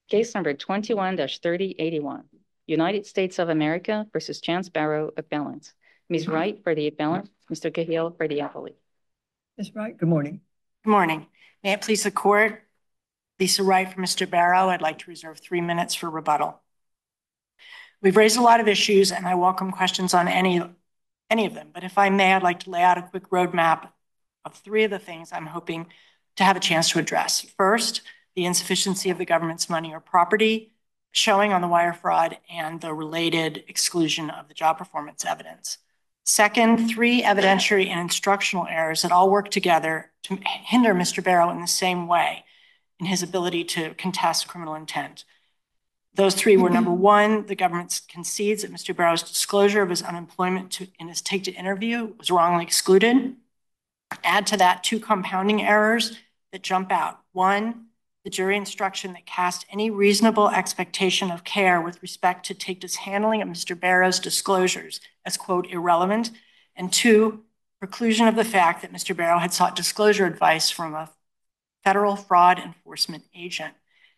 Case number 21-3081, United States of America versus Chance Barrow, appellant. Ms. Wright for the appellant, Mr. Cahill for the appellate. Ms. Wright, good morning. Good morning. May it please the court, Lisa Wright for Mr. Barrow. I'd like to reserve 3 minutes for rebuttal. We've raised a lot of issues and I welcome questions on any of them, but if I may, I'd like to lay out a quick roadmap of 3 of the things I'm hoping to have a chance to address. First, the insufficiency of the government's money or property showing on the wire fraud and the related exclusion of the job performance evidence. Second, 3 evidentiary and instructional errors that all work together to hinder Mr. Barrow in the same way in his ability to contest criminal intent. Those 3 were: number 1, the government concedes that Mr. Barrow's disclosure of his unemployment in his take to interview was wrongly excluded. Add to that 2 compounding errors that jump out. 1, the jury instruction that cast any reasonable expectation of care with respect to TIGTA's handling of Mr. Barrow's disclosures as, quote, irrelevant. And 2, preclusion of the fact that Mr. Barrow had sought disclosure advice from a federal fraud enforcement agent.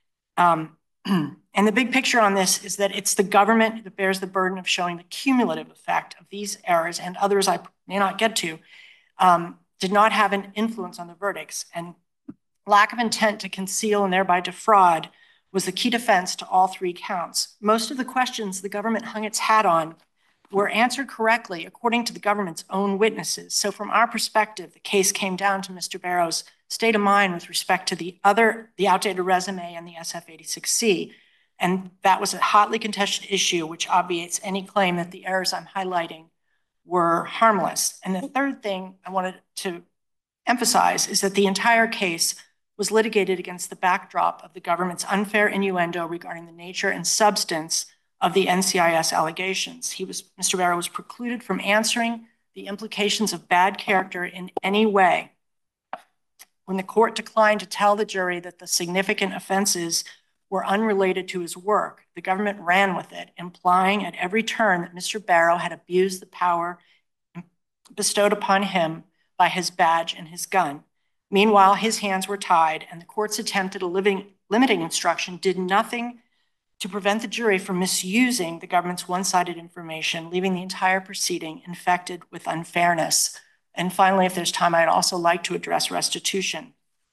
And the big picture on this is that it's the government that bears the burden of showing the cumulative effect of these errors, and others I may not get to, did not have an influence on the verdicts. And lack of intent to conceal and thereby defraud was the key defense to all 3 counts. Most of the questions the government hung its hat on were answered correctly according to the government's own witnesses. So from our perspective, the case came down to Mr. Barrow's state of mind with respect to the outdated resume and the SF-86C. And that was a hotly contested issue, which obviates any claim that the errors I'm highlighting were harmless. And the third thing I wanted to emphasize is that the entire case was litigated against the backdrop of the government's unfair innuendo regarding the nature and substance of the NCIS allegations. Mr. Barrow was precluded from answering the implications of bad character in any way. When the court declined to tell the jury that the significant offenses were unrelated to his work, the government ran with it, implying at every turn that Mr. Barrow had abused the power bestowed upon him by his badge and his gun. Meanwhile, his hands were tied, and the court's attempt at a limiting instruction did nothing to prevent the jury from misusing the government's one-sided information, leaving the entire proceeding infected with unfairness. And finally, if there's time, I'd also like to address restitution.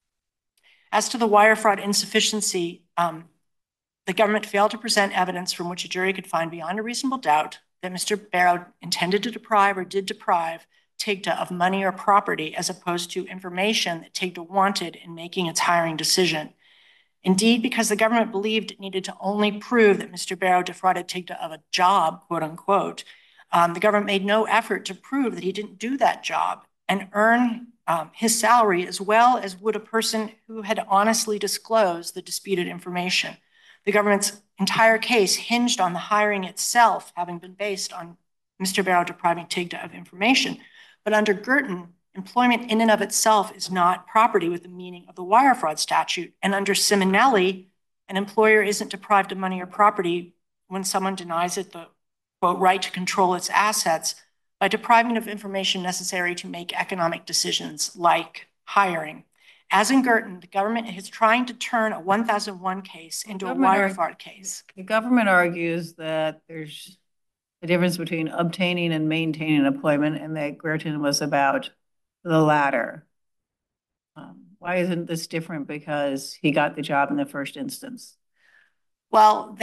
As to the wire fraud insufficiency, the government failed to present evidence from which a jury could find beyond a reasonable doubt that Mr. Barrow intended to deprive or did deprive TIGTA of money or property, as opposed to information that TIGTA wanted in making its hiring decision. Indeed, because the government believed it needed to only prove that Mr. Barrow defrauded TIGTA of a job, quote unquote, the government made no effort to prove that he didn't do that job and earn his salary as well as would a person who had honestly disclosed the disputed information. The government's entire case hinged on the hiring itself having been based on Mr. Barrow depriving TIGTA of information. But under Girton, employment in and of itself is not property with the meaning of the wire fraud statute. And under Simonelli, an employer isn't deprived of money or property when someone denies it the, quote, right to control its assets by depriving of information necessary to make economic decisions like hiring. As in Girton, the government is trying to turn a 1001 case into a wire fraud case. The government argues that there's a difference between obtaining and maintaining employment, and that Girton was about the latter. Why isn't this different because he got the job in the first instance? Well,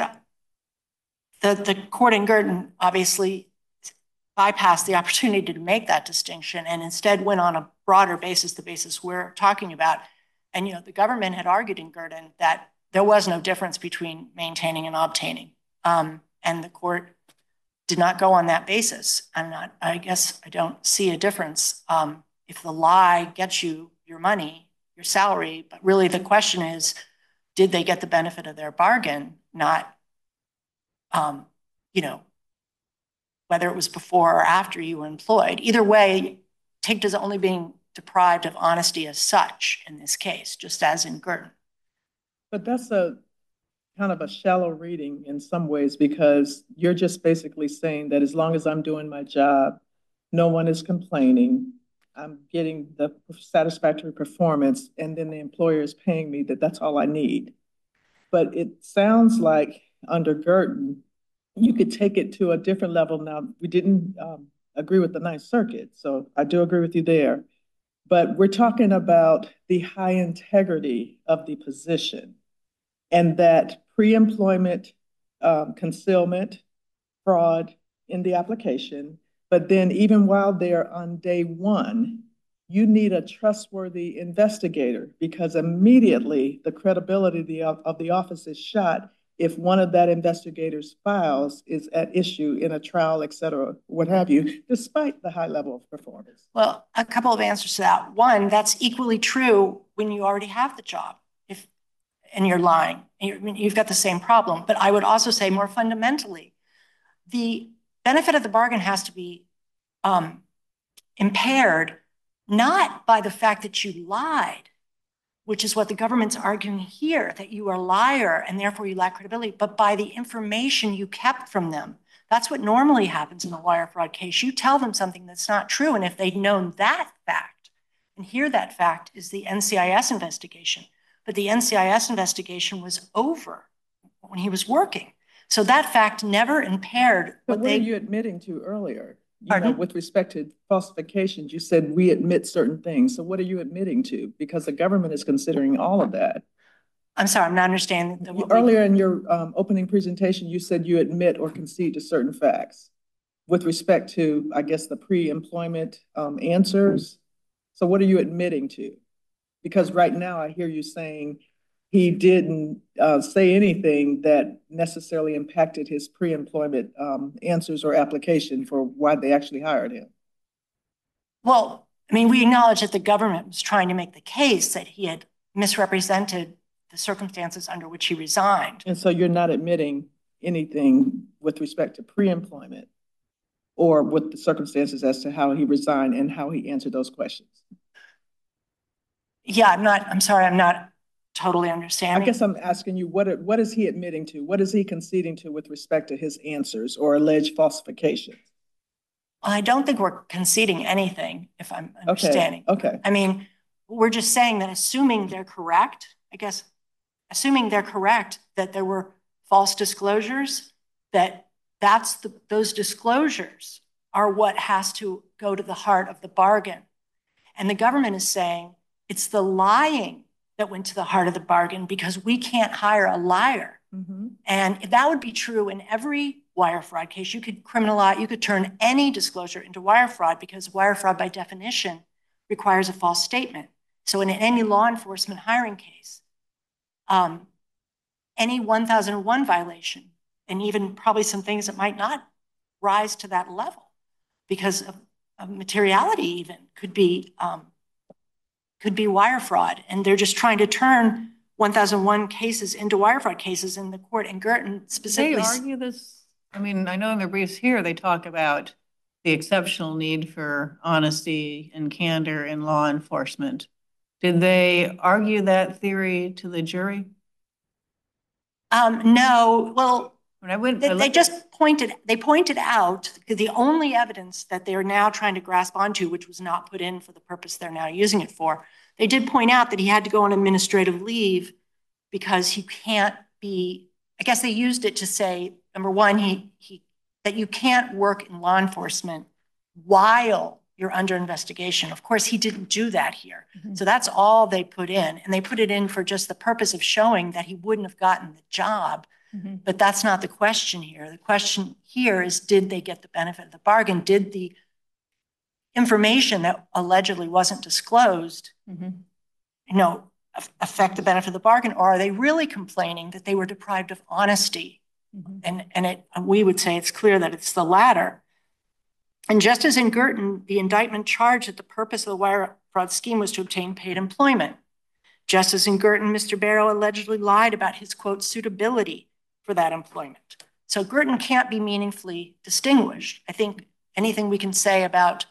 the court in Girton obviously bypassed the opportunity to make that distinction and instead went on a broader basis, the basis we're talking about. And, the government had argued in Girton that there was no difference between maintaining and obtaining. And the court did not go on that basis. I guess I don't see a difference. If the lie gets you your money, your salary, but really the question is, did they get the benefit of their bargain? Not, whether it was before or after you were employed. Either way, TIGTA is only being deprived of honesty as such in this case, just as in Girton. But that's a kind of a shallow reading in some ways, because you're just basically saying that as long as I'm doing my job, no one is complaining, I'm getting the satisfactory performance, and then the employer is paying me, that's all I need. But it sounds like under Girton, you could take it to a different level. Now, we didn't agree with the Ninth Circuit, so I do agree with you there. But we're talking about the high integrity of the position and that pre-employment concealment, fraud in the application. But then even while they're on day one, you need a trustworthy investigator because immediately the credibility of the office is shot if one of that investigator's files is at issue in a trial, et cetera, what have you, despite the high level of performance. Well, a couple of answers to that. One, that's equally true when you already have the job. And you're lying, you've got the same problem. But I would also say more fundamentally, the benefit of the bargain has to be impaired, not by the fact that you lied, which is what the government's arguing here, that you are a liar and therefore you lack credibility, but by the information you kept from them. That's what normally happens in a wire fraud case. You tell them something that's not true, and if they'd known that fact, and here that fact is the NCIS investigation, but the NCIS investigation was over when he was working. So that fact never impaired. But what are you admitting to earlier? Pardon? With respect to falsifications, you said we admit certain things. So what are you admitting to? Because the government is considering all of that. I'm sorry, I'm not understanding. Earlier in your opening presentation, you said you admit or concede to certain facts with respect to, I guess, the pre-employment answers. So what are you admitting to? Because right now I hear you saying he didn't say anything that necessarily impacted his pre-employment answers or application for why they actually hired him. Well, I mean, we acknowledge that the government was trying to make the case that he had misrepresented the circumstances under which he resigned. And so you're not admitting anything with respect to pre-employment or with the circumstances as to how he resigned and how he answered those questions. Yeah, I'm sorry, I'm not totally understanding. I guess I'm asking you, what is he admitting to? What is he conceding to with respect to his answers or alleged falsifications? I don't think we're conceding anything, if I'm understanding. Okay. I mean, we're just saying that assuming they're correct, I guess, assuming they're correct, that there were false disclosures, those disclosures are what has to go to the heart of the bargain. And the government is saying it's the lying that went to the heart of the bargain because we can't hire a liar. Mm-hmm. And that would be true in every wire fraud case. You could criminalize, you could turn any disclosure into wire fraud because wire fraud by definition requires a false statement. So in any law enforcement hiring case, any 1001 violation, and even probably some things that might not rise to that level because of materiality even could be wire fraud. And they're just trying to turn 1001 cases into wire fraud cases in the court in Girton specifically. Did they argue this? I mean, I know in their briefs here, they talk about the exceptional need for honesty and candor in law enforcement. Did they argue that theory to the jury? No. Well, they just pointed out the only evidence that they're now trying to grasp onto, which was not put in for the purpose they're now using it for. They did point out that he had to go on administrative leave because he can't be, I guess they used it to say, number one, that you can't work in law enforcement while you're under investigation. Of course, he didn't do that here. Mm-hmm. So that's all they put in. And they put it in for just the purpose of showing that he wouldn't have gotten the job. Mm-hmm. But that's not the question here. The question here is, did they get the benefit of the bargain? Did the information that allegedly wasn't disclosed, affect the benefit of the bargain? Or are they really complaining that they were deprived of honesty? Mm-hmm. And we would say it's clear that it's the latter. And just as in Girton, the indictment charged that the purpose of the wire fraud scheme was to obtain paid employment. Just as in Girton, Mr. Barrow allegedly lied about his, quote, suitability for that employment. So Girton can't be meaningfully distinguished. I think anything we can say about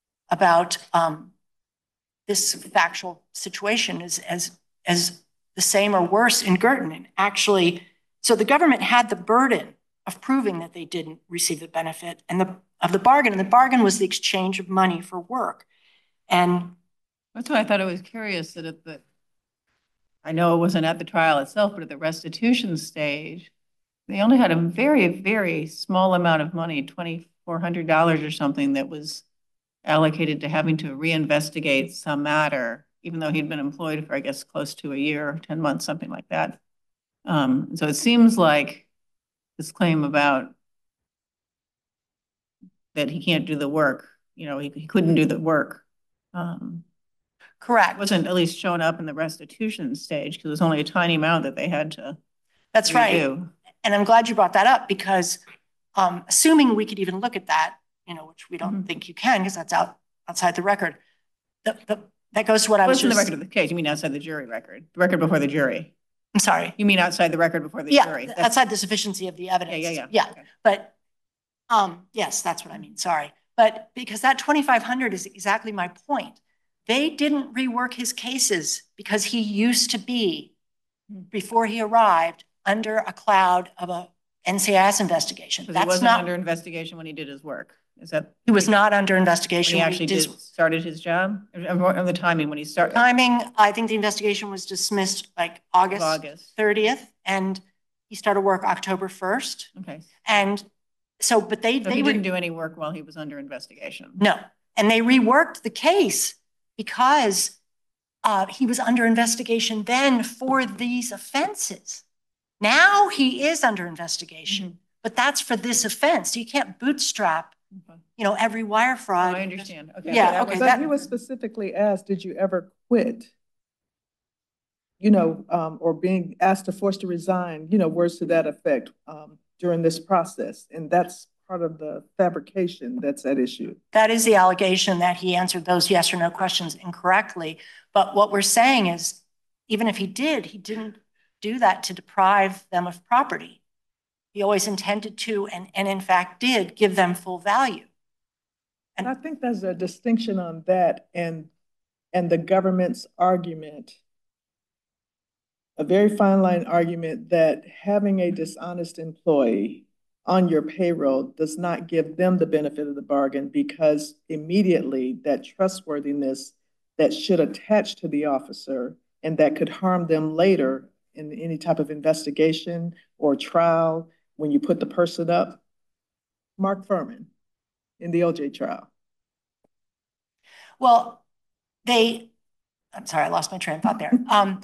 this factual situation is as the same or worse in Girton. And actually, so the government had the burden of proving that they didn't receive the benefit of the bargain. And the bargain was the exchange of money for work. And that's why I thought it was curious that I know it wasn't at the trial itself, but at the restitution stage, they only had a very, very small amount of money, $2,400 or something, that was allocated to having to reinvestigate some matter, even though he'd been employed for, I guess, close to a year, 10 months, something like that. So it seems like this claim about that he can't do the work, he couldn't do the work. Correct. Wasn't at least shown up in the restitution stage because it was only a tiny amount that they had to That's right. redo. And I'm glad you brought that up because assuming we could even look at that, which we don't think you can because that's outside the record. That goes to what I was just... in the record of the case. You mean outside the jury record? The record before the jury? I'm sorry. You mean outside the record before the jury? Yeah, outside the sufficiency of the evidence. Yeah. Okay. But yes, that's what I mean. Sorry. But because that 2,500 is exactly my point. They didn't rework his cases because he used to be, before he arrived, under a cloud of a NCIS investigation. That's he wasn't not under investigation when he did his work. Is that he was not under investigation when he actually started his job? Or the timing when he started? Timing, I think the investigation was dismissed like August 30th, and he started work October 1st. Okay. And so, but they didn't do any work while he was under investigation. No, and they reworked the case because he was under investigation then for these offenses. Now he is under investigation, but that's for this offense. You can't bootstrap, every wire fraud. Oh, I understand. Okay. Yeah. Okay. But he was specifically asked, did you ever quit? Or being asked to force to resign, words to that effect during this process. And that's part of the fabrication that's at issue. That is the allegation that he answered those yes or no questions incorrectly. But what we're saying is, even if he didn't do that to deprive them of property. He always intended to, and in fact did, give them full value. And I think there's a distinction on that and the government's argument, a very fine line argument that having a dishonest employee on your payroll does not give them the benefit of the bargain because immediately that trustworthiness that should attach to the officer and that could harm them later in any type of investigation or trial when you put the person up. Mark Fuhrman in the OJ trial. Well, I'm sorry, I lost my train of thought there. I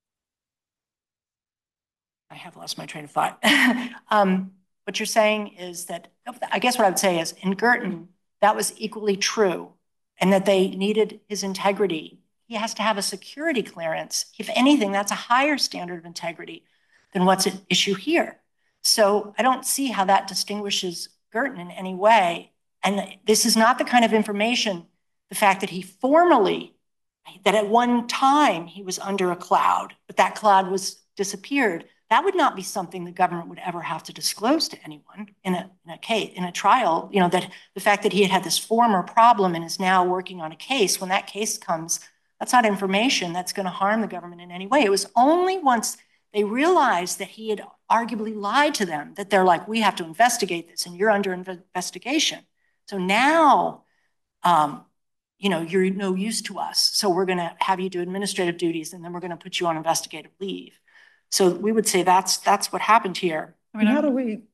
have lost my train of thought. What you're saying is that, I guess what I would say is in Girton, that was equally true and that they needed his integrity. He has to have a security clearance. If anything, that's a higher standard of integrity than what's at issue here. So I don't see how that distinguishes Girton in any way. And this is not the kind of information, the fact that he that at one time he was under a cloud, but that cloud was disappeared. That would not be something the government would ever have to disclose to anyone in a case, in a trial, that the fact that he had this former problem and is now working on a case, when that case comes, that's not information that's going to harm the government in any way. It was only once they realized that he had arguably lied to them that they're like, we have to investigate this and you're under investigation. So now, you're no use to us. So we're going to have you do administrative duties and then we're going to put you on investigative leave. So we would say that's what happened here. I mean, how do we,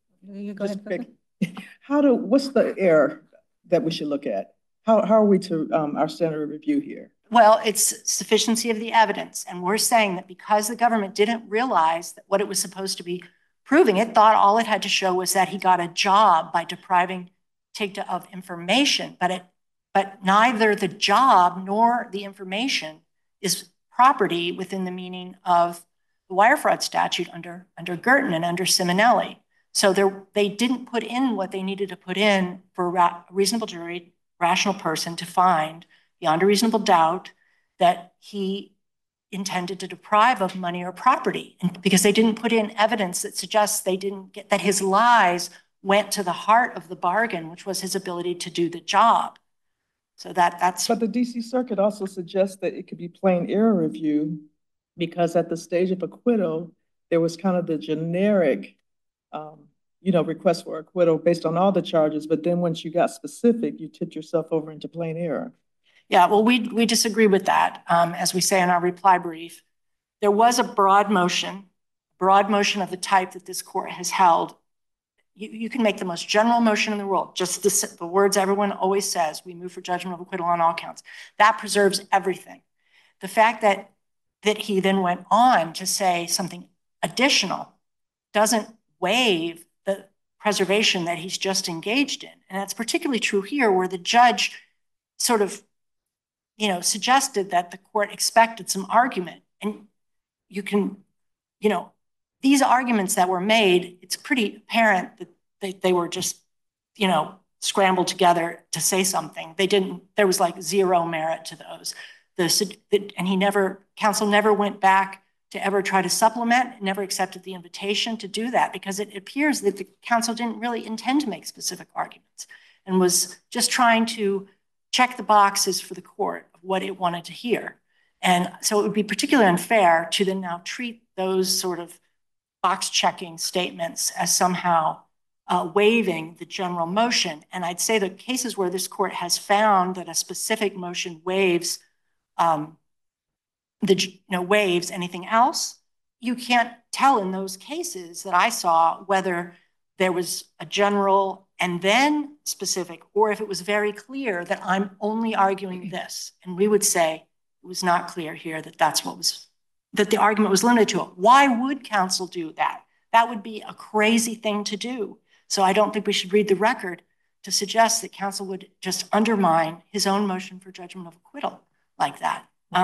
what's the error that we should look at? How are we to our standard of review here? Well, it's sufficiency of the evidence. And we're saying that because the government didn't realize that what it was supposed to be proving, it thought all it had to show was that he got a job by depriving TIGTA of information, but neither the job nor the information is property within the meaning of the wire fraud statute under Girton and under Simonelli. So they didn't put in what they needed to put in for a reasonable jury, rational person to find beyond a reasonable doubt that he intended to deprive of money or property, and because they didn't put in evidence that suggests they didn't get that his lies went to the heart of the bargain, which was his ability to do the job. So that's. But the DC Circuit also suggests that it could be plain error review because at the stage of acquittal, there was kind of the generic, request for acquittal based on all the charges. But then once you got specific, you tipped yourself over into plain error. Yeah, well, we disagree with that. As we say in our reply brief, there was a broad motion of the type that this court has held. You can make the most general motion in the world, just the words everyone always says, we move for judgment of acquittal on all counts. That preserves everything. The fact that he then went on to say something additional doesn't waive the preservation that he's just engaged in. And that's particularly true here, where the judge sort of, suggested that the court expected some argument. And you can, these arguments that were made, it's pretty apparent that they were just, scrambled together to say something. There was like zero merit to those. And counsel never went back to ever try to supplement, never accepted the invitation to do that, because it appears that the counsel didn't really intend to make specific arguments and was just trying to check the boxes for the court of what it wanted to hear. And so it would be particularly unfair to then now treat those sort of box-checking statements as somehow waiving the general motion. And I'd say the cases where this court has found that a specific motion waives waives anything else, you can't tell in those cases that I saw whether there was a general and then specific, or if it was very clear that I'm only arguing this. And we would say it was not clear here that that the argument was limited to it. Why would counsel do that? That would be a crazy thing to do. So I don't think we should read the record to suggest that counsel would just undermine his own motion for judgment of acquittal like that.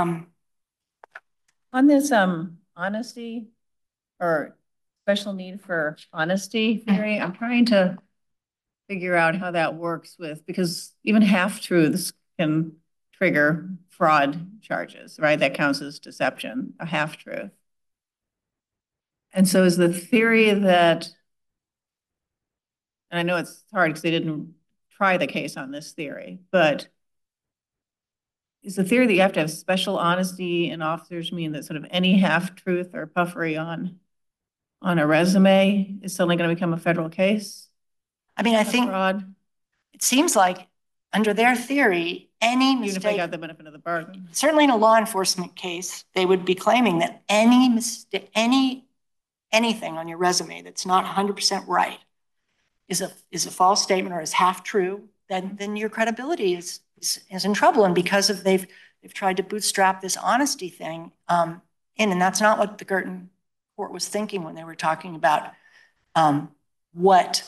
On this honesty or special need for honesty theory, I'm trying to figure out how that works because even half-truths can trigger fraud charges, right? That counts as deception, a half-truth. And so is the theory that, and I know it's hard because they didn't try the case on this theory, but is the theory that you have to have special honesty in officers mean that sort of any half-truth or puffery on a resume is suddenly going to become a federal case? I mean, I think fraud? It seems like under their theory, any mistake, even if they got the benefit of the bargain, certainly in a law enforcement case, they would be claiming that any mistake, anything on your resume that's not 100% right is a false statement or is half true. Then your credibility is in trouble, and because of they've tried to bootstrap this honesty thing in, and that's not what the Girton court was thinking when they were talking about what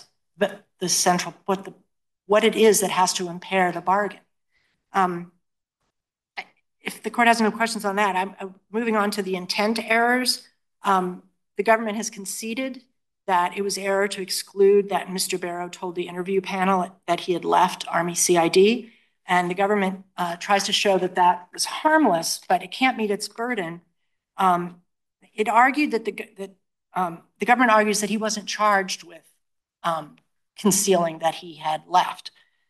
it is that has to impair the bargain. If the court has no questions on that, I'm moving on to the intent errors. The government has conceded that it was error to exclude that Mr. Barrow told the interview panel that he had left Army CID. And the government tries to show that that was harmless, but it can't meet its burden. It argued that the government argues that he wasn't charged with concealing that he had left.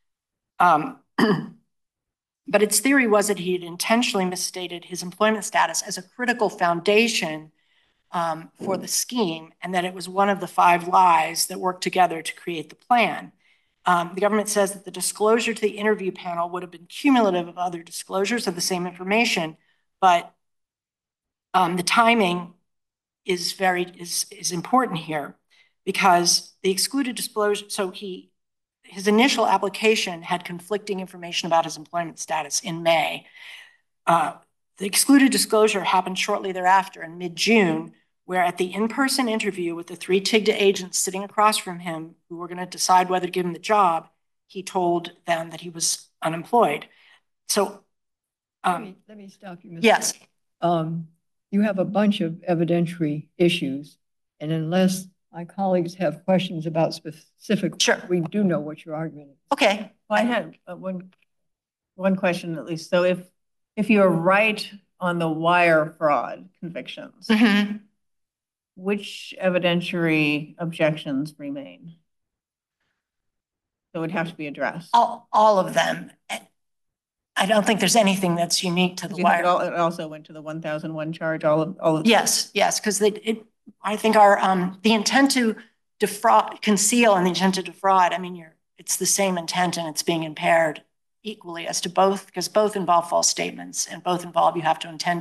But its theory was that he had intentionally misstated his employment status as a critical foundation for the scheme, and that it was one of the 5 lies that worked together to create the plan. The government says that the disclosure to the interview panel would have been cumulative of other disclosures of the same information, but the timing is important here because the excluded disclosure, so his initial application had conflicting information about his employment status in May. The excluded disclosure happened shortly thereafter in mid-June, where at the in-person interview with the 3 TIGTA agents sitting across from him who were going to decide whether to give him the job, he told them that he was unemployed. So let me stop you, Ms. Yes. You have a bunch of evidentiary issues, and unless my colleagues have questions about specific, sure, we do know what your argument is. Okay. Well, I had one question at least. So if you're right on the wire fraud convictions, which evidentiary objections remain? So it would have to be addressed. All of them. I don't think there's anything that's unique to the wire. It also went to the 1001 charge. All of yes, because I think the intent to conceal and the intent to defraud. I mean, it's the same intent, and it's being impaired equally as to both, because both involve false statements and both involve you have to intend it.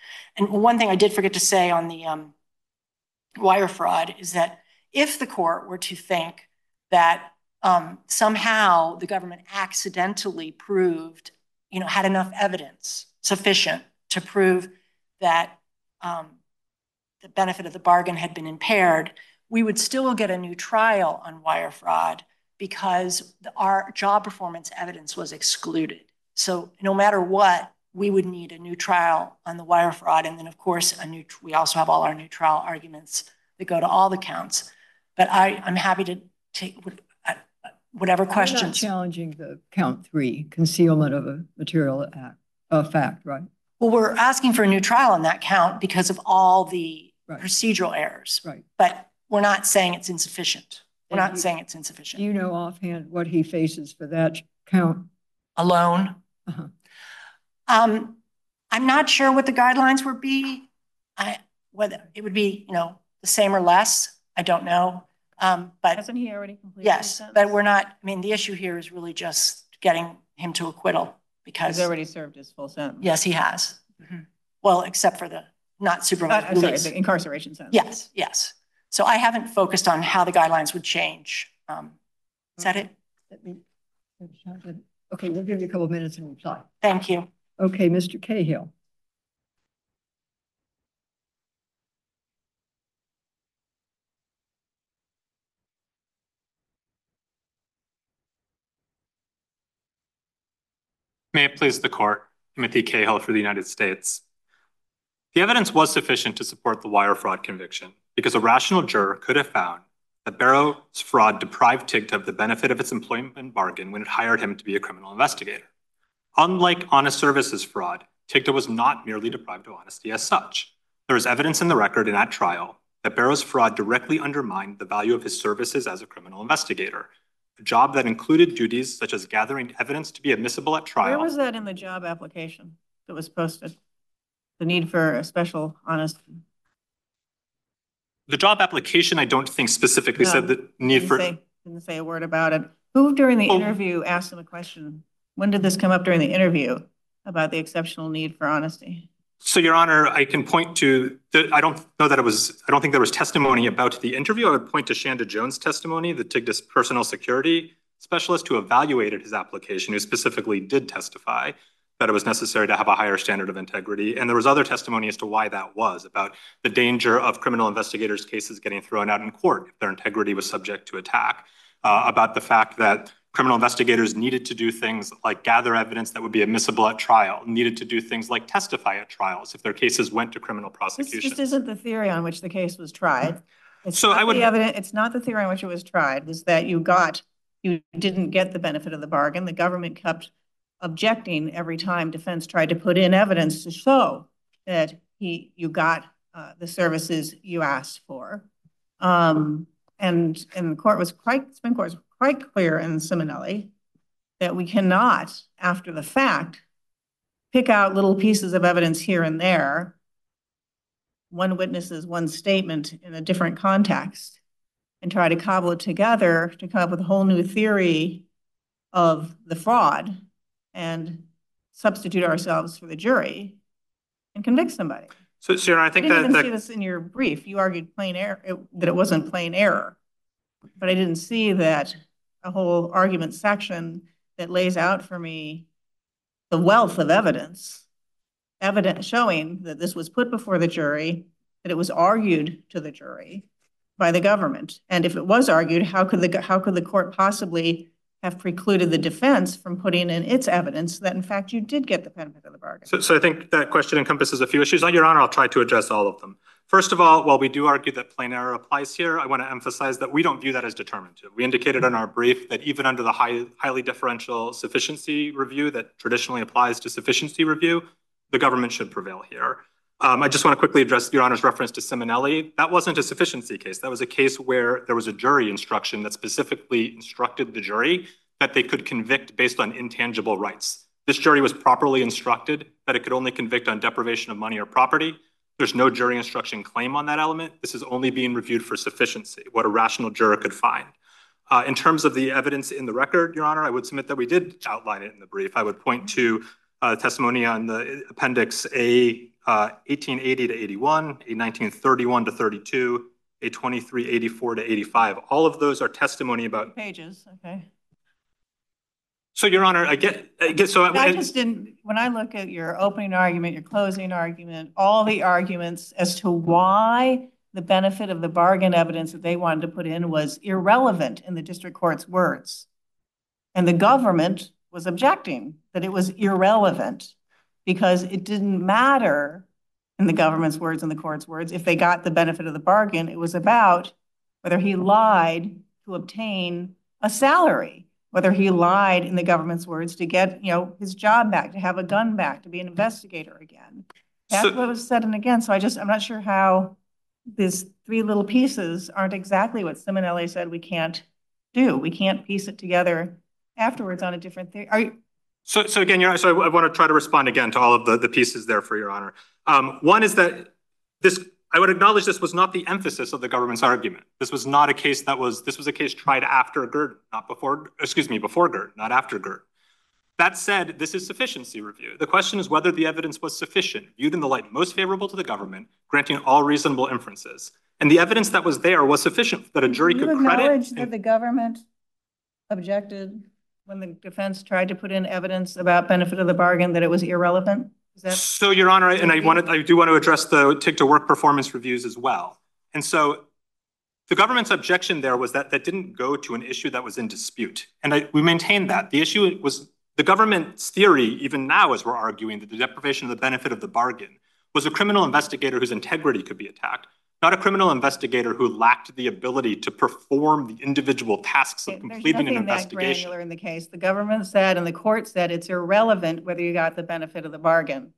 And one thing I did forget to say on the wire fraud is that if the court were to think that somehow the government accidentally proved, had enough evidence sufficient to prove that the benefit of the bargain had been impaired, we would still get a new trial on wire fraud because our job performance evidence was excluded. So no matter what, we would need a new trial on the wire fraud. And then, of course, we also have all our new trial arguments that go to all the counts. But I'm happy to take whatever questions. You're not challenging the count 3, concealment of a material fact, right? Well, we're asking for a new trial on that count because of all the procedural errors. Right. But we're not saying it's insufficient. We're not saying it's insufficient. Do you know offhand what he faces for that count? Alone? I'm not sure what the guidelines would be. Whether it would be, the same or less, I don't know. But Hasn't he already completed? Yes, but we're not. I mean, the issue here is really just getting him to acquittal because he's already served his full sentence. Yes, he has. Well, except for the not supervised release. Sorry, the incarceration sentence. Yes, yes. So I haven't focused on how the guidelines would change. Is that it? Okay, we'll give you a couple of minutes and reply. Thank you. Okay, Mr. Cahill. May it please the court, Timothy Cahill for the United States. The evidence was sufficient to support the wire fraud conviction because a rational juror could have found that Barrow's fraud deprived TIGTA of the benefit of its employment bargain when it hired him to be a criminal investigator. Unlike honest services fraud, TIGTA was not merely deprived of honesty as such. There is evidence in the record in that trial that Barrow's fraud directly undermined the value of his services as a criminal investigator, a job that included duties such as gathering evidence to be admissible at trial. Where was that in the job application that was posted? The need for a special honesty? The job application, I don't think specifically said the need for... Didn't say a word about it. Who during the interview asked him a question? When did this come up during the interview about the exceptional need for honesty? So, Your Honor, I can point to, I don't think there was testimony about the interview. I would point to Shanda Jones' testimony, the TIGTA's personnel security specialist who evaluated his application, who specifically did testify that it was necessary to have a higher standard of integrity. And there was other testimony as to why that was, about the danger of criminal investigators' cases getting thrown out in court if their integrity was subject to attack, about the fact that criminal investigators needed to do things like gather evidence that would be admissible at trial, needed to do things like testify at trials if their cases went to criminal prosecution. This isn't the theory on which the case was tried. It's not the theory on which it was tried, was that you didn't get the benefit of the bargain. The government kept objecting every time defense tried to put in evidence to show that you got the services you asked for. And the Supreme Court was quite clear in Simonelli that we cannot, after the fact, pick out little pieces of evidence here and there, one witness's one statement in a different context, and try to cobble it together to come up with a whole new theory of the fraud and substitute ourselves for the jury and convict somebody. So, Sharon, I think I didn't even see this in your brief. You argued plain error, that it wasn't plain error, but I didn't see that a whole argument section that lays out for me the wealth of evidence showing that this was put before the jury, that it was argued to the jury by the government. And if it was argued, how could the court possibly have precluded the defense from putting in its evidence that, in fact, you did get the benefit of the bargain? So I think that question encompasses a few issues. Your Honor, I'll try to address all of them. First of all, while we do argue that plain error applies here, I want to emphasize that we don't view that as determinative. We indicated in our brief that even under the highly differential sufficiency review that traditionally applies to sufficiency review, the government should prevail here. I just want to quickly address Your Honor's reference to Simonelli. That wasn't a sufficiency case. That was a case where there was a jury instruction that specifically instructed the jury that they could convict based on intangible rights. This jury was properly instructed that it could only convict on deprivation of money or property. There's no jury instruction claim on that element. This is only being reviewed for sufficiency, what a rational juror could find. In terms of the evidence in the record, Your Honor, I would submit that we did outline it in the brief. I would point to testimony on the Appendix A 1880 to 81, a 1931 to 32, a 2384 to 85. All of those are testimony about. Pages, okay. So, Your Honor, I get so I just didn't, when I look at your opening argument, your closing argument, all the arguments as to why the benefit of the bargain evidence that they wanted to put in was irrelevant in the district court's words. And the government was objecting that it was irrelevant because it didn't matter in the government's words and the court's words if they got the benefit of the bargain. It was about whether he lied to obtain a salary, whether he lied in the government's words to get, his job back, to have a gun back, to be an investigator again. That's what was said and again. So I'm not sure how these three little pieces aren't exactly what Simonelli said we can't do. We can't piece it together afterwards on a different thing. So again, Your Honor, so I want to try to respond again to all of the pieces there for Your Honor. One is that I would acknowledge this was not the emphasis of the government's argument. This was not a case this was a case tried after Gurdon, before Gurdon, not after Gurdon. That said, this is sufficiency review. The question is whether the evidence was sufficient, viewed in the light most favorable to the government, granting all reasonable inferences. And the evidence that was there was sufficient that a jury could credit. Do you acknowledge that the government objected when the defense tried to put in evidence about benefit of the bargain that it was irrelevant? So, Your Honor, and I do want to address the take-to-work performance reviews as well. And so the government's objection there was that didn't go to an issue that was in dispute. And we maintained that. The issue was the government's theory, even now as we're arguing, that the deprivation of the benefit of the bargain was a criminal investigator whose integrity could be attacked, not a criminal investigator who lacked the ability to perform the individual tasks of completing an investigation. There's nothing that granular in the case. The government said and the court said it's irrelevant whether you got the benefit of the bargain.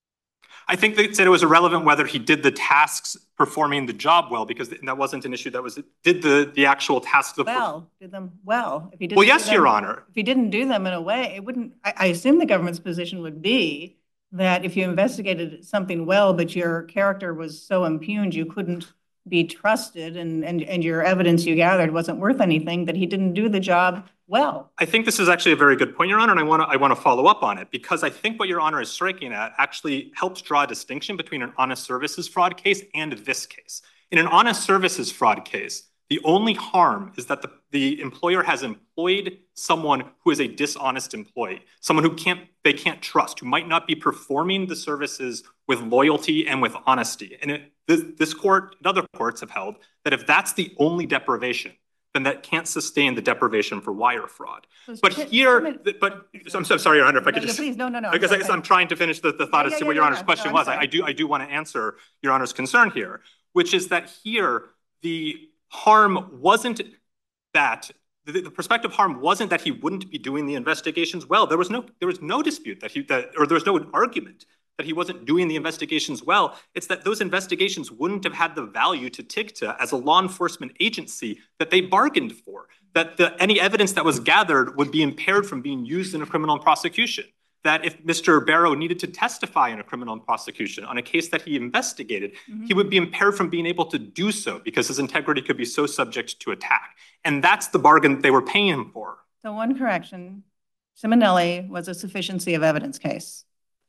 I think they said it was irrelevant whether he did the tasks performing the job well, because that wasn't an issue did the actual tasks of did them well. If he didn't well, yes, Your Honor. If he didn't do them in a way, it wouldn't. I assume the government's position would be that if you investigated something well, but your character was so impugned you couldn't be trusted and your evidence you gathered wasn't worth anything, that he didn't do the job well. I think this is actually a very good point, Your Honor, and I want to follow up on it, because I think what Your Honor is striking at actually helps draw a distinction between an honest services fraud case and this case. In an honest services fraud case, the only harm is that the employer has employed someone who is a dishonest employee, someone who they can't trust, who might not be performing the services with loyalty and with honesty. And this court and other courts have held that if that's the only deprivation, then that can't sustain the deprivation for wire fraud. But here, I'm so sorry, Your Honor, if I could just. Please, no. Because I'm trying to finish the thought as to what Your Honor's question was. I do want to answer Your Honor's concern here, which is that here the harm wasn't that the prospective harm wasn't that he wouldn't be doing the investigations well. There was no dispute there was no argument that he wasn't doing the investigations well. It's that those investigations wouldn't have had the value to TIGTA as a law enforcement agency that they bargained for, that any evidence that was gathered would be impaired from being used in a criminal prosecution, that if Mr. Barrow needed to testify in a criminal prosecution on a case that he investigated, he would be impaired from being able to do so because his integrity could be so subject to attack. And that's the bargain they were paying him for. So one correction, Simonelli was a sufficiency of evidence case.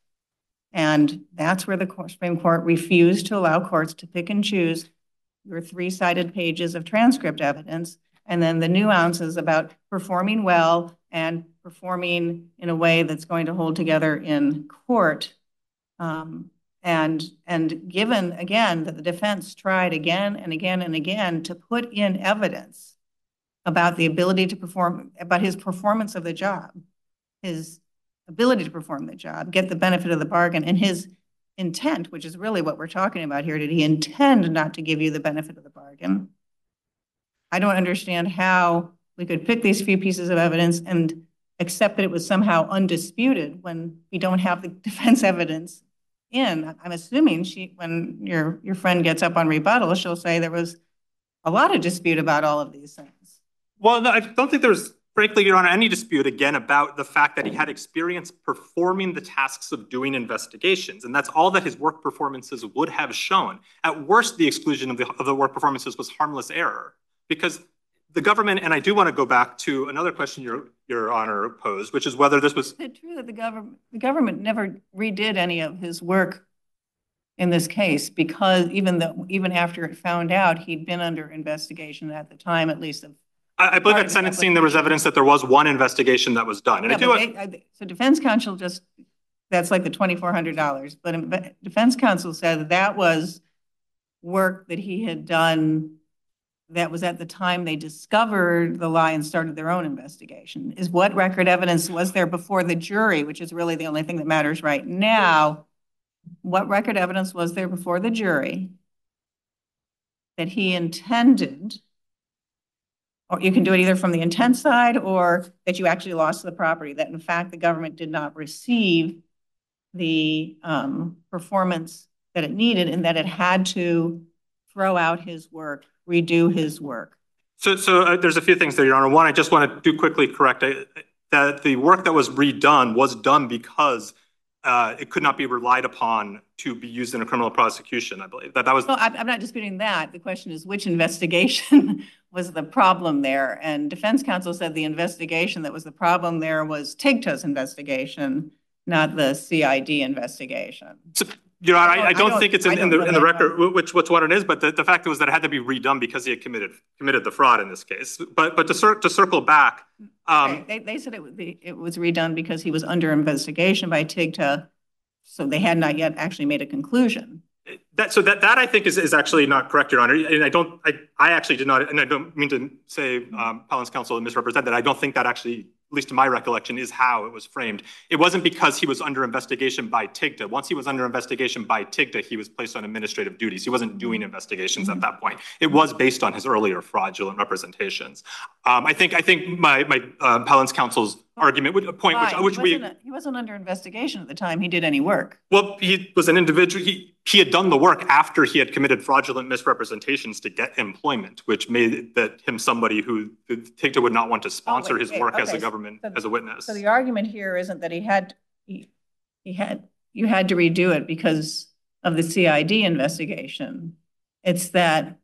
And that's where the Supreme Court refused to allow courts to pick and choose your three-sided pages of transcript evidence, and then the nuances about performing well and performing in a way that's going to hold together in court. And given, again, that the defense tried again and again and again to put in evidence about the ability to perform, about his performance of the job, his ability to perform the job, get the benefit of the bargain, and his intent, which is really what we're talking about here. Did he intend not to give you the benefit of the bargain? I don't understand how we could pick these few pieces of evidence and accept that it was somehow undisputed when we don't have the defense evidence in. I'm assuming when your friend gets up on rebuttal, she'll say there was a lot of dispute about all of these things. Well, no, I don't think there's, frankly, Your Honor, any dispute, again, about the fact that he had experience performing the tasks of doing investigations. And that's all that his work performances would have shown. At worst, the exclusion of the work performances was harmless error. Because the government, and I do want to go back to another question Your Honor posed, which is whether this was— Is it true that the government never redid any of his work in this case, because even after it found out, he'd been under investigation at the time, at least of. I believe at sentencing, there was evidence that there was one investigation that was done. And So defense counsel that's like the $2,400, but defense counsel said that was work that he had done that was at the time they discovered the lie and started their own investigation. Is what record evidence was there before the jury, which is really the only thing that matters right now. What record evidence was there before the jury that he intended, or you can do it either from the intent side or that you actually lost the property, that in fact the government did not receive the performance that it needed and that it had to throw out his work, redo his work? So there's a few things there, Your Honor. One, I just want to do quickly correct that the work that was redone was done because it could not be relied upon to be used in a criminal prosecution, I believe. That was. No, I'm not disputing that. The question is which investigation was the problem there? And defense counsel said the investigation that was the problem there was TIGTA's investigation, not the CID investigation. So, Your Honor, I don't think it's in the record which one it is, but the fact was that it had to be redone because he had committed the fraud in this case. But to circle back, they said it was redone because he was under investigation by TIGTA, so they had not yet actually made a conclusion. That I think is actually not correct, Your Honor. And I actually did not, and I don't mean to say Palin's counsel misrepresent that. I don't think that actually, at least in my recollection, is how it was framed. It wasn't because he was under investigation by TIGTA. Once he was under investigation by TIGTA, he was placed on administrative duties. He wasn't doing investigations at that point. It was based on his earlier fraudulent representations. I think my Palin's counsel's argument would point, he wasn't under investigation at the time he did any work. Well, he was an individual. He had done the work after he had committed fraudulent misrepresentations to get employment, which made him somebody who TIGTA would not want to sponsor his work as a government, as a witness. So the argument here isn't that you had to redo it because of the CID investigation. It's that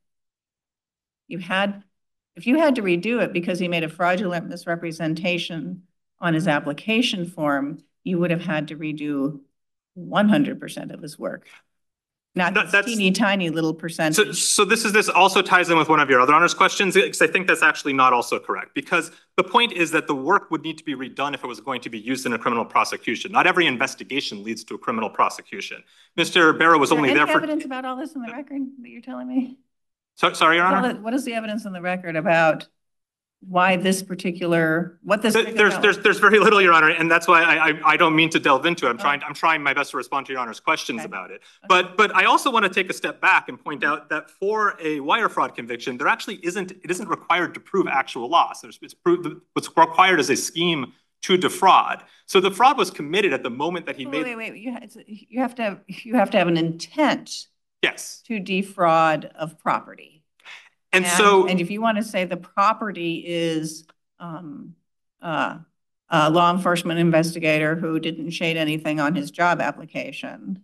if you had to redo it because he made a fraudulent misrepresentation on his application form, you would have had to redo 100% of his work. Not this teeny tiny little percentage. So this also ties in with one of your other honors questions, because I think that's actually not also correct, because the point is that the work would need to be redone if it was going to be used in a criminal prosecution. Not every investigation leads to a criminal prosecution. Mr. Barrow was only there for— Any evidence about all this in the record that you're telling me? Sorry, Your Honor? What is the evidence in the record about why this particular, There's very little, Your Honor, and that's why I don't mean to delve into it. I'm trying my best to respond to Your Honor's questions about it. But I also want to take a step back and point out that for a wire fraud conviction, there actually isn't required to prove actual loss. What's required is a scheme to defraud. So the fraud was committed at the moment that he made— Wait, you have to have an intent. Yes. To defraud of property. And if you want to say the property is a law enforcement investigator who didn't shade anything on his job application,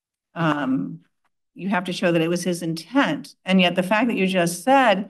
you have to show that it was his intent. And yet the fact that you just said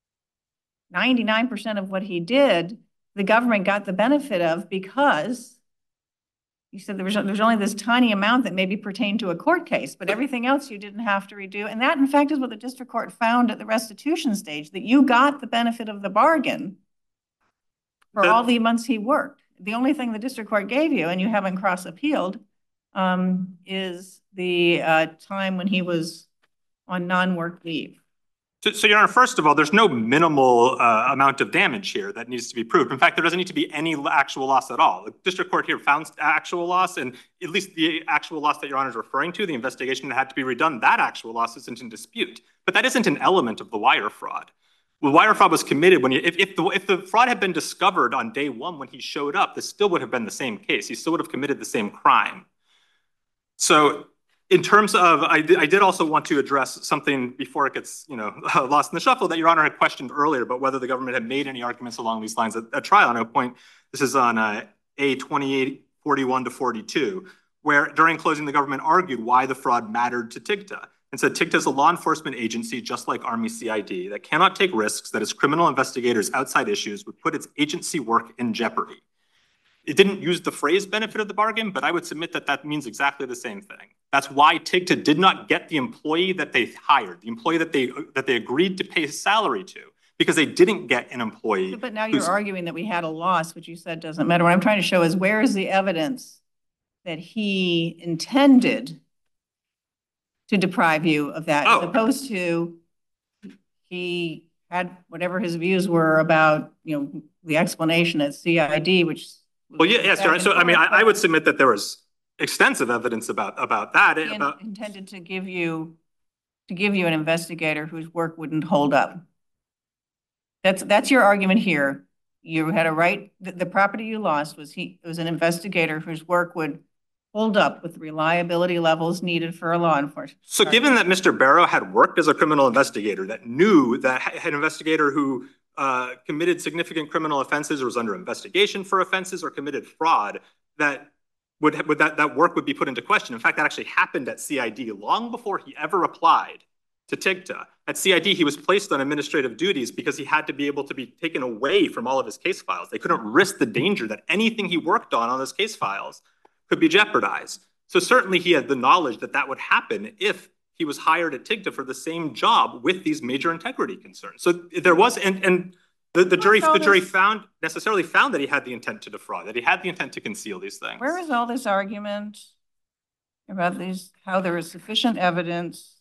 99% of what he did, the government got the benefit of because you said there's only this tiny amount that maybe pertained to a court case, but everything else you didn't have to redo. And that, in fact, is what the district court found at the restitution stage, that you got the benefit of the bargain for all the months he worked. The only thing the district court gave you, and you haven't cross-appealed, is the time when he was on non-work leave. So, Your Honor, first of all, there's no minimal amount of damage here that needs to be proved. In fact, there doesn't need to be any actual loss at all. The district court here found actual loss, and at least the actual loss that Your Honor is referring to, the investigation that had to be redone, that actual loss isn't in dispute. But that isn't an element of the wire fraud. The wire fraud was committed when if the fraud had been discovered on day one when he showed up, this still would have been the same case. He still would have committed the same crime. So in terms of, I did also want to address something before it gets lost in the shuffle that Your Honor had questioned earlier about whether the government had made any arguments along these lines at trial. And I would point, this is on A2841-42, where during closing the government argued why the fraud mattered to TIGTA and said TIGTA is a law enforcement agency just like Army CID that cannot take risks that its criminal investigators outside issues would put its agency work in jeopardy. It didn't use the phrase benefit of the bargain, but I would submit that that means exactly the same thing. That's why TIGTA did not get the employee that they hired, the employee that they agreed to pay his salary to, because they didn't get an employee. But now you're arguing that we had a loss, which you said doesn't matter. What I'm trying to show is where is the evidence that he intended to deprive you of that, as opposed to he had whatever his views were about, the explanation at CID, which. Well, yes, Your Honor. So, I mean, I would submit that there was extensive evidence about that. He intended to give you an investigator whose work wouldn't hold up. That's your argument here. You had a right. The property you lost was an investigator whose work would hold up with the reliability levels needed for a law enforcement. So given that Mr. Barrow had worked as a criminal investigator, that knew that had an investigator who committed significant criminal offenses or was under investigation for offenses or committed fraud, that work would be put into question. In fact, that actually happened at CID long before he ever applied to TIGTA. At CID, he was placed on administrative duties because he had to be able to be taken away from all of his case files. They couldn't risk the danger that anything he worked on those case files could be jeopardized. So certainly he had the knowledge that that would happen if he was hired at TIGTA for the same job with these major integrity concerns. So there was, and the jury necessarily found that he had the intent to defraud, that he had the intent to conceal these things. Where is all this argument about how there is sufficient evidence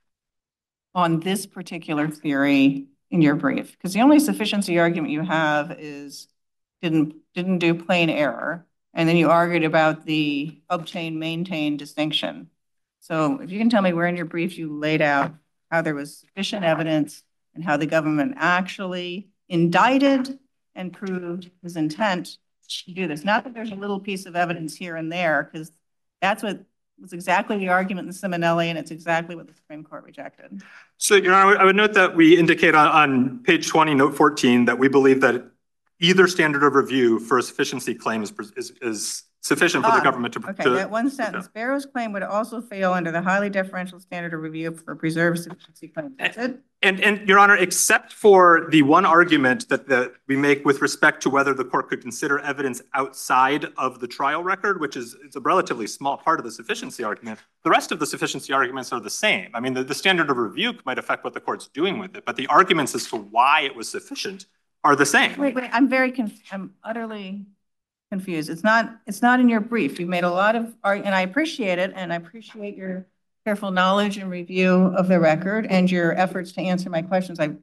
on this particular theory in your brief? Because the only sufficiency argument you have is didn't do plain error. And then you argued about the obtain, maintain distinction. So if you can tell me where in your brief you laid out how there was sufficient evidence and how the government actually indicted and proved his intent to do this. Not that there's a little piece of evidence here and there, because that's what was exactly the argument in Simonelli, and it's exactly what the Supreme Court rejected. So, Your Honor, I would note that we indicate on page 20, note 14, that we believe that either standard of review for a sufficiency claim is sufficient for the government to. Okay, that one sentence. Barrow's claim would also fail under the highly deferential standard of review for preserved sufficiency claims. That's it. And Your Honor, except for the one argument that we make with respect to whether the court could consider evidence outside of the trial record, which is a relatively small part of the sufficiency argument, the rest of the sufficiency arguments are the same. I mean, the standard of review might affect what the court's doing with it, but the arguments as to why it was sufficient are the same. Wait, I'm utterly confused. It's not in your brief. You made a lot of, and I appreciate it, and I appreciate your careful knowledge and review of the record and your efforts to answer my questions. I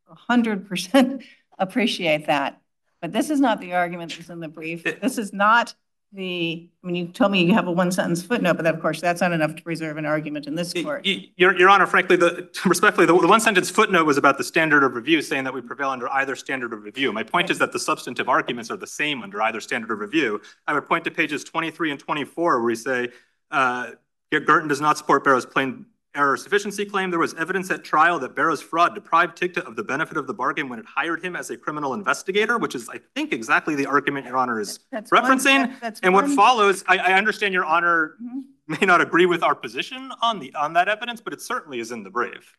100% appreciate that. But this is not the argument that's in the brief. This is not you told me you have a one-sentence footnote, but of course, that's not enough to preserve an argument in this court. Your Honor, frankly, respectfully, the one-sentence footnote was about the standard of review, saying that we prevail under either standard of review. My point is that the substantive arguments are the same under either standard of review. I would point to pages 23 and 24, where we say, Gerten does not support Barrow's plain error sufficiency claim. There was evidence at trial that Barrow's fraud deprived TIGTA of the benefit of the bargain when it hired him as a criminal investigator, which is, I think, exactly the argument Your Honor is referencing. What follows, I understand Your Honor may not agree with our position on that evidence, but it certainly is in the brief.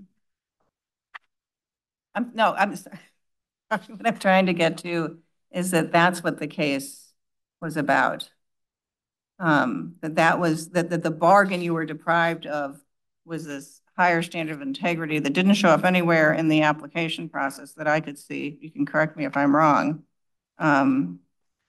I'm sorry. What I'm trying to get to is that that's what the case was about. That the bargain you were deprived of was this higher standard of integrity that didn't show up anywhere in the application process that I could see. You can correct me if I'm wrong. And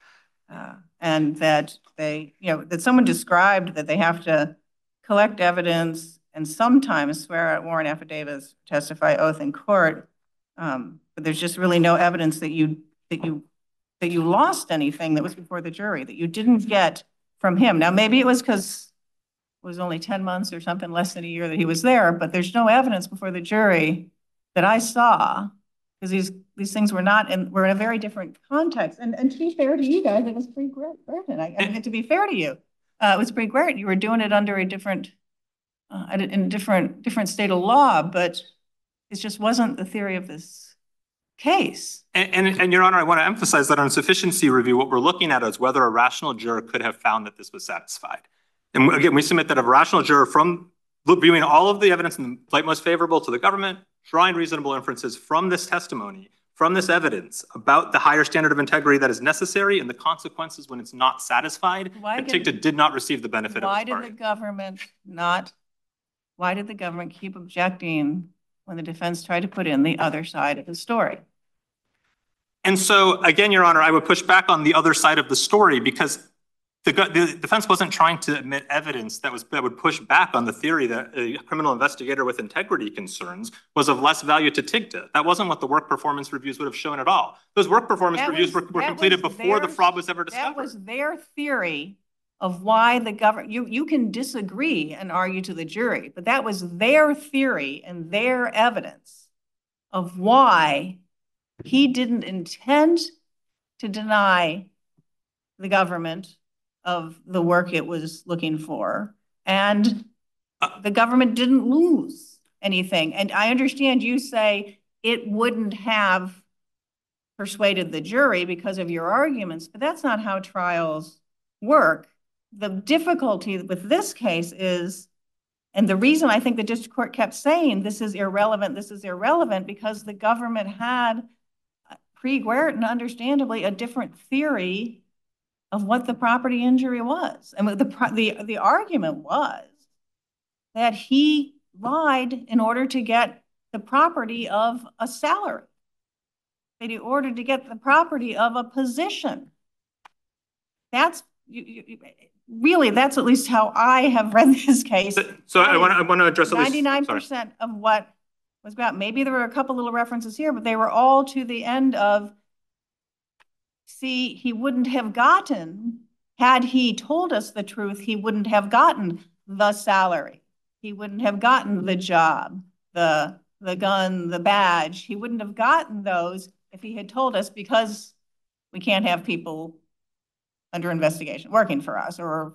that that someone described that they have to collect evidence and sometimes swear out warrant affidavits, testify oath in court. But there's just really no evidence that you lost anything that was before the jury, that you didn't get from him. Now, maybe it was because it was only 10 months or something, less than a year that he was there, but there's no evidence before the jury that I saw, because these things were in a very different context. And to be fair to you guys, it was pretty great. To be fair to you, it was pretty great. You were doing it under a different state of law, but it just wasn't the theory of this case. And Your Honor, I want to emphasize that on sufficiency review, what we're looking at is whether a rational juror could have found that this was satisfied. And again, we submit that a rational juror, from viewing all of the evidence in the light most favorable to the government, drawing reasonable inferences from this testimony, from this evidence about the higher standard of integrity that is necessary and the consequences when it's not satisfied, Ticta did not receive the benefit of its bargain. Why did the government keep objecting when the defense tried to put in the other side of the story? And so, again, Your Honor, I would push back on the other side of the story because the defense wasn't trying to admit evidence that would push back on the theory that a criminal investigator with integrity concerns was of less value to Ticta. That wasn't what the work performance reviews would have shown at all. Those work performance reviews were completed before the fraud was ever discovered. That was their theory of why the government, you can disagree and argue to the jury, but that was their theory and their evidence of why he didn't intend to deny the government of the work it was looking for, and the government didn't lose anything. And I understand you say it wouldn't have persuaded the jury because of your arguments, but that's not how trials work. The difficulty with this case is, and the reason I think the district court kept saying this is irrelevant, because the government had pre-Guertin, understandably, a different theory of what the property injury was. And the argument was that he lied in order to get the property of a salary, that he ordered to get the property of a position. That's really, that's at least how I have read this case. So I want to address at least 99% of what was about. Maybe there were a couple little references here, but they were all to the end of, see, he wouldn't have gotten, had he told us the truth, he wouldn't have gotten the salary. He wouldn't have gotten the job, the gun, the badge. He wouldn't have gotten those if he had told us, because we can't have people under investigation working for us, or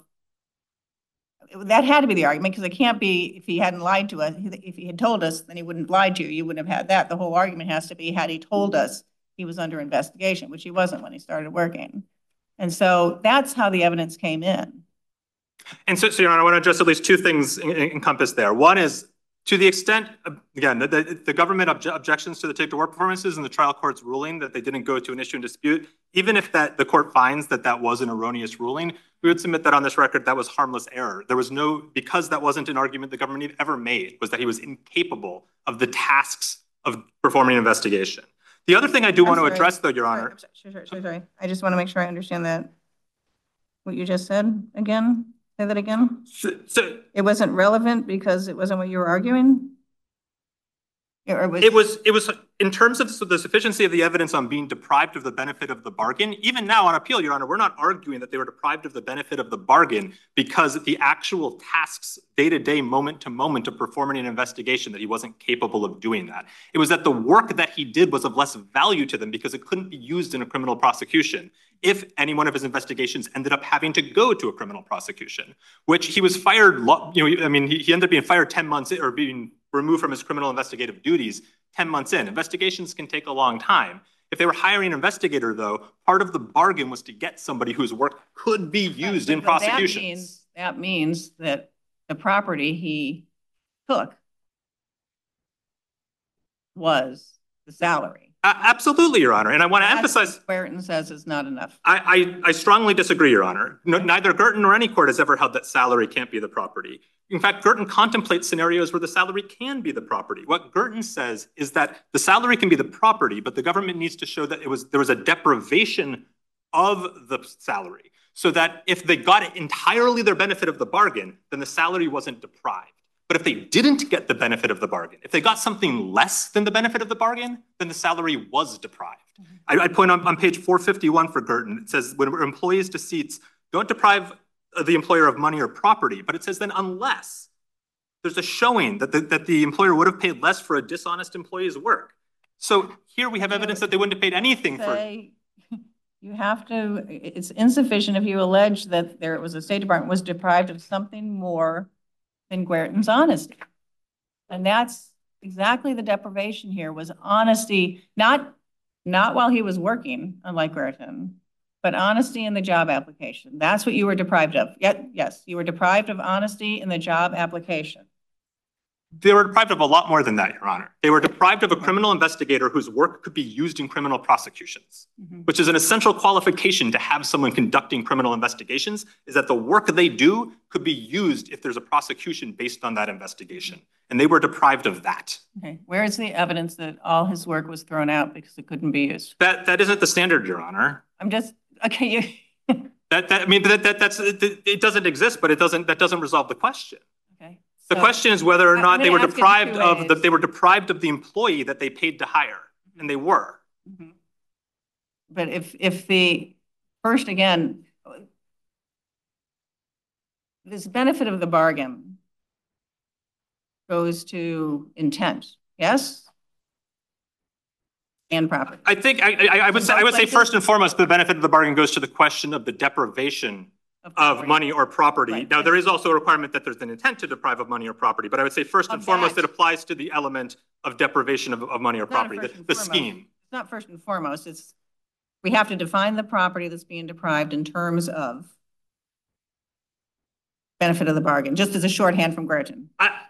that had to be the argument, because it can't be if he hadn't lied to us. If he had told us, then he wouldn't have lied to you. You wouldn't have had that. The whole argument has to be, had he told us he was under investigation, which he wasn't when he started working. And so that's how the evidence came in. And so Your Honor, I want to address at least two things encompassed there. One is, to the extent, again, the government objections to the Ticta work performances and the trial court's ruling that they didn't go to an issue in dispute, even if the court finds that that was an erroneous ruling, we would submit that on this record that was harmless error. There was no, because that wasn't an argument the government ever made, was that he was incapable of the tasks of performing an investigation. The other thing I do want to address, though, Your Honor. Sorry. I just want to make sure I understand that. What you just said again? Say that again. So it wasn't relevant because it wasn't what you were arguing? It was in terms of the sufficiency of the evidence on being deprived of the benefit of the bargain. Even now on appeal, Your Honor, we're not arguing that they were deprived of the benefit of the bargain because the actual tasks day-to-day, moment-to-moment of performing an investigation, that he wasn't capable of doing that. It was that the work that he did was of less value to them because it couldn't be used in a criminal prosecution if any one of his investigations ended up having to go to a criminal prosecution, which he was fired, he ended up being fired 10 months or being removed from his criminal investigative duties 10 months in. Investigations can take a long time. If they were hiring an investigator, though, part of the bargain was to get somebody whose work could be used in prosecutions. That means that the property he took was the salary. Absolutely, Your Honor. And I want to emphasize— Guertin says it's not enough. I strongly disagree, Your Honor. Neither Guertin nor any court has ever held that salary can't be the property. In fact, Guertin contemplates scenarios where the salary can be the property. What Guertin says is that the salary can be the property, but the government needs to show that there was a deprivation of the salary, so that if they got it entirely their benefit of the bargain, then the salary wasn't deprived. But if they didn't get the benefit of the bargain, if they got something less than the benefit of the bargain, then the salary was deprived. I point on page 451 for Guertin, it says when employees' deceits don't deprive the employer of money or property, but it says then unless there's a showing that the employer would have paid less for a dishonest employee's work. So here we have evidence that they wouldn't have paid anything for. You have to, it's insufficient if you allege that there was a State Department was deprived of something more than Guertin's honesty. And that's exactly the deprivation here, was honesty, not while he was working, unlike Guertin, but honesty in the job application. That's what you were deprived of. Yes, you were deprived of honesty in the job application. They were deprived of a lot more than that, Your Honor. They were deprived of a criminal investigator whose work could be used in criminal prosecutions, which is an essential qualification to have someone conducting criminal investigations, is that the work they do could be used if there's a prosecution based on that investigation. And they were deprived of that. Okay, where is the evidence that all his work was thrown out because it couldn't be used? That isn't the standard, Your Honor. I'm just, okay, you. It doesn't exist, but that doesn't resolve the question. Okay. The question is whether or not they were deprived of ways. they were deprived of the employee that they paid to hire, and they were. But if the first again, this benefit of the bargain goes to intent, yes? And property. I think I would say first and foremost, the benefit of the bargain goes to the question of the deprivation of money or property. Right. Now, there is also a requirement that there's an intent to deprive of money or property, but I would say first and foremost, it applies to the element of deprivation of money or property, the scheme. It's not first and foremost, it's, we have to define the property that's being deprived in terms of benefit of the bargain, just as a shorthand from Gretchen.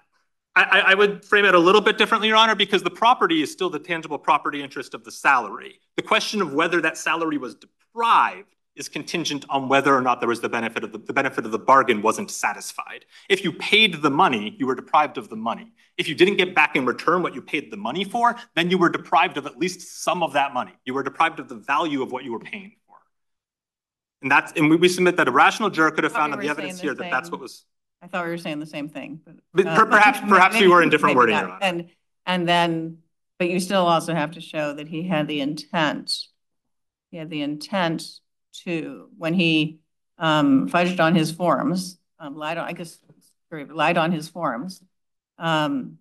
I would frame it a little bit differently, Your Honor, because the property is still the tangible property interest of the salary. The question of whether that salary was deprived is contingent on whether or not there was the benefit of the bargain wasn't satisfied. If you paid the money, you were deprived of the money. If you didn't get back in return what you paid the money for, then you were deprived of at least some of that money. You were deprived of the value of what you were paying for. And we submit that a rational juror could have found on the evidence here that that's what was. I thought we were saying the same thing. But perhaps we were in different wording, Your Honor. And then, but you still also have to show that he had the intent. He had the intent to, when he fudged on his forms, lied on his forms. And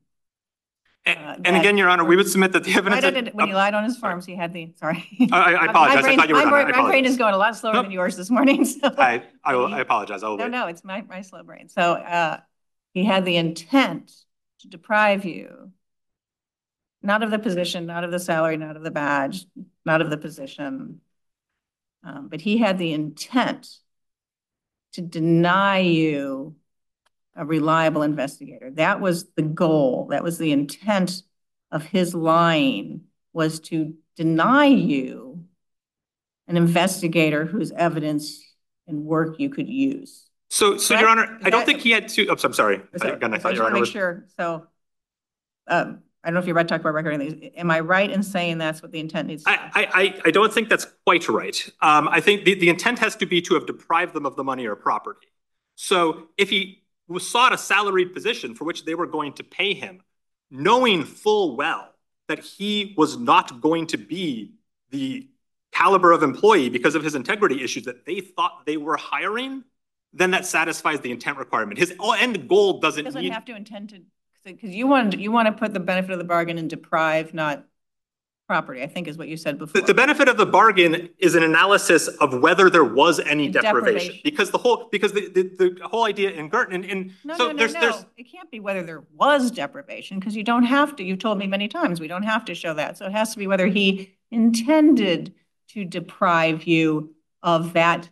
again, Your Honor, we would submit that the evidence. When he lied on his forms, he had the, sorry. I apologize. I thought you were done. My brain is going a lot slower than yours this morning. So. I apologize. No, it's my slow brain. So he had the intent to deprive you, not of the position, not of the salary, not of the badge, not of the position, but he had the intent to deny you a reliable investigator. That was the goal. That was the intent of his lying, was to deny you an investigator whose evidence and work you could use. So Your Honor, I don't think he had to. I'm sorry. Again, I thought Your Honor was. Make sure. So I don't know if you're about to talk about record. Am I right in saying that's what the intent needs to be? I don't think that's quite right. I think the intent has to be to have deprived them of the money or property. So if he sought a salaried position for which they were going to pay him, knowing full well that he was not going to be the caliber of employee because of his integrity issues that they thought they were hiring, then that satisfies the intent requirement. His end goal doesn't have to intend to, because you want to put the benefit of the bargain and deprive, not property, I think is what you said before. The benefit of the bargain is an analysis of whether there was any deprivation. Because the whole idea in Girton No. It can't be whether there was deprivation, because you don't have to. You've told me many times we don't have to show that. So it has to be whether he intended to deprive you of that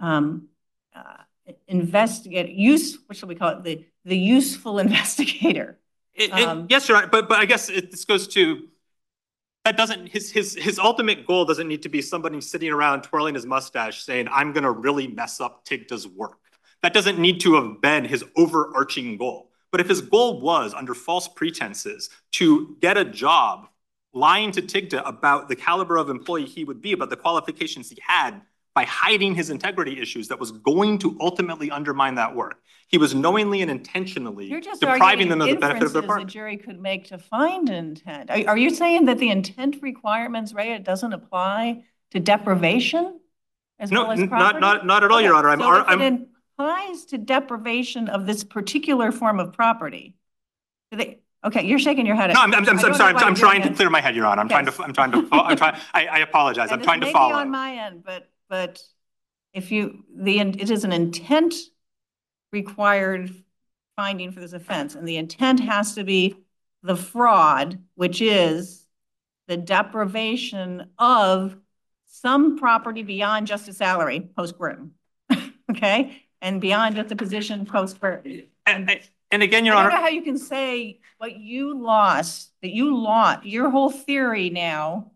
what shall we call it? The useful investigator. Yes, you're right. But I guess this goes to, that doesn't, his ultimate goal doesn't need to be somebody sitting around twirling his mustache saying, I'm going to really mess up Tigda's work. That doesn't need to have been his overarching goal. But if his goal was, under false pretenses, to get a job, lying to Tigda about the caliber of employee he would be, about the qualifications he had, by hiding his integrity issues that was going to ultimately undermine that work. He was knowingly and intentionally depriving them of the benefit of their bargain. The jury could make to find intent. Are you saying that the intent requirements, Ray, it doesn't apply to deprivation as well as property? Not at all, Your Honor. If it applies to deprivation of this particular form of property, okay, you're shaking your head. No, I'm sorry. I'm trying to clear my head, Your Honor. I apologize. I'm trying to follow. Maybe on my end, but if it is an intent required finding for this offense, and the intent has to be the fraud, which is the deprivation of some property beyond just a salary post-Gritton, okay, and beyond just a position post-Gritton. And again, Your I don't know Honor, how you can say what you lost, that you lost. Your whole theory now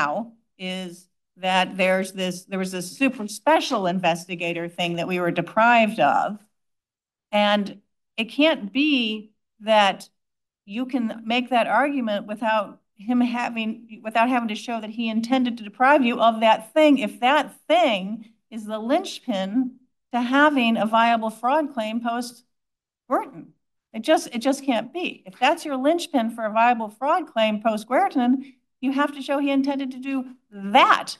is that there was this super special investigator thing that we were deprived of. And it can't be that you can make that argument without having to show that he intended to deprive you of that thing. If that thing is the linchpin to having a viable fraud claim post Guertin. It just can't be. If that's your linchpin for a viable fraud claim post Guertin, you have to show he intended to do that.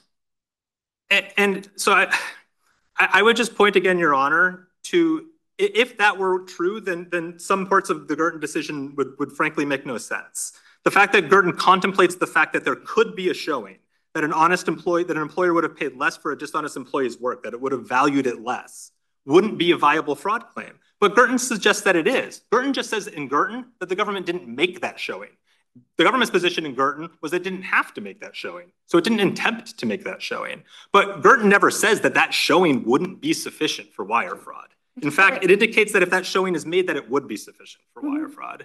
and so I would just point again, Your Honor, to if that were true, then some parts of the Guertin decision would frankly make no sense. The fact that Guertin contemplates the fact that there could be a showing that an employer would have paid less for a dishonest employee's work, that it would have valued it less, wouldn't be a viable fraud claim. But Guertin suggests that it is. Guertin just says in Guertin that the government didn't make that showing. The government's position in Guertin was it didn't have to make that showing. So it didn't attempt to make that showing. But Guertin never says that that showing wouldn't be sufficient for wire fraud. In fact, it indicates that if that showing is made, that it would be sufficient for wire fraud.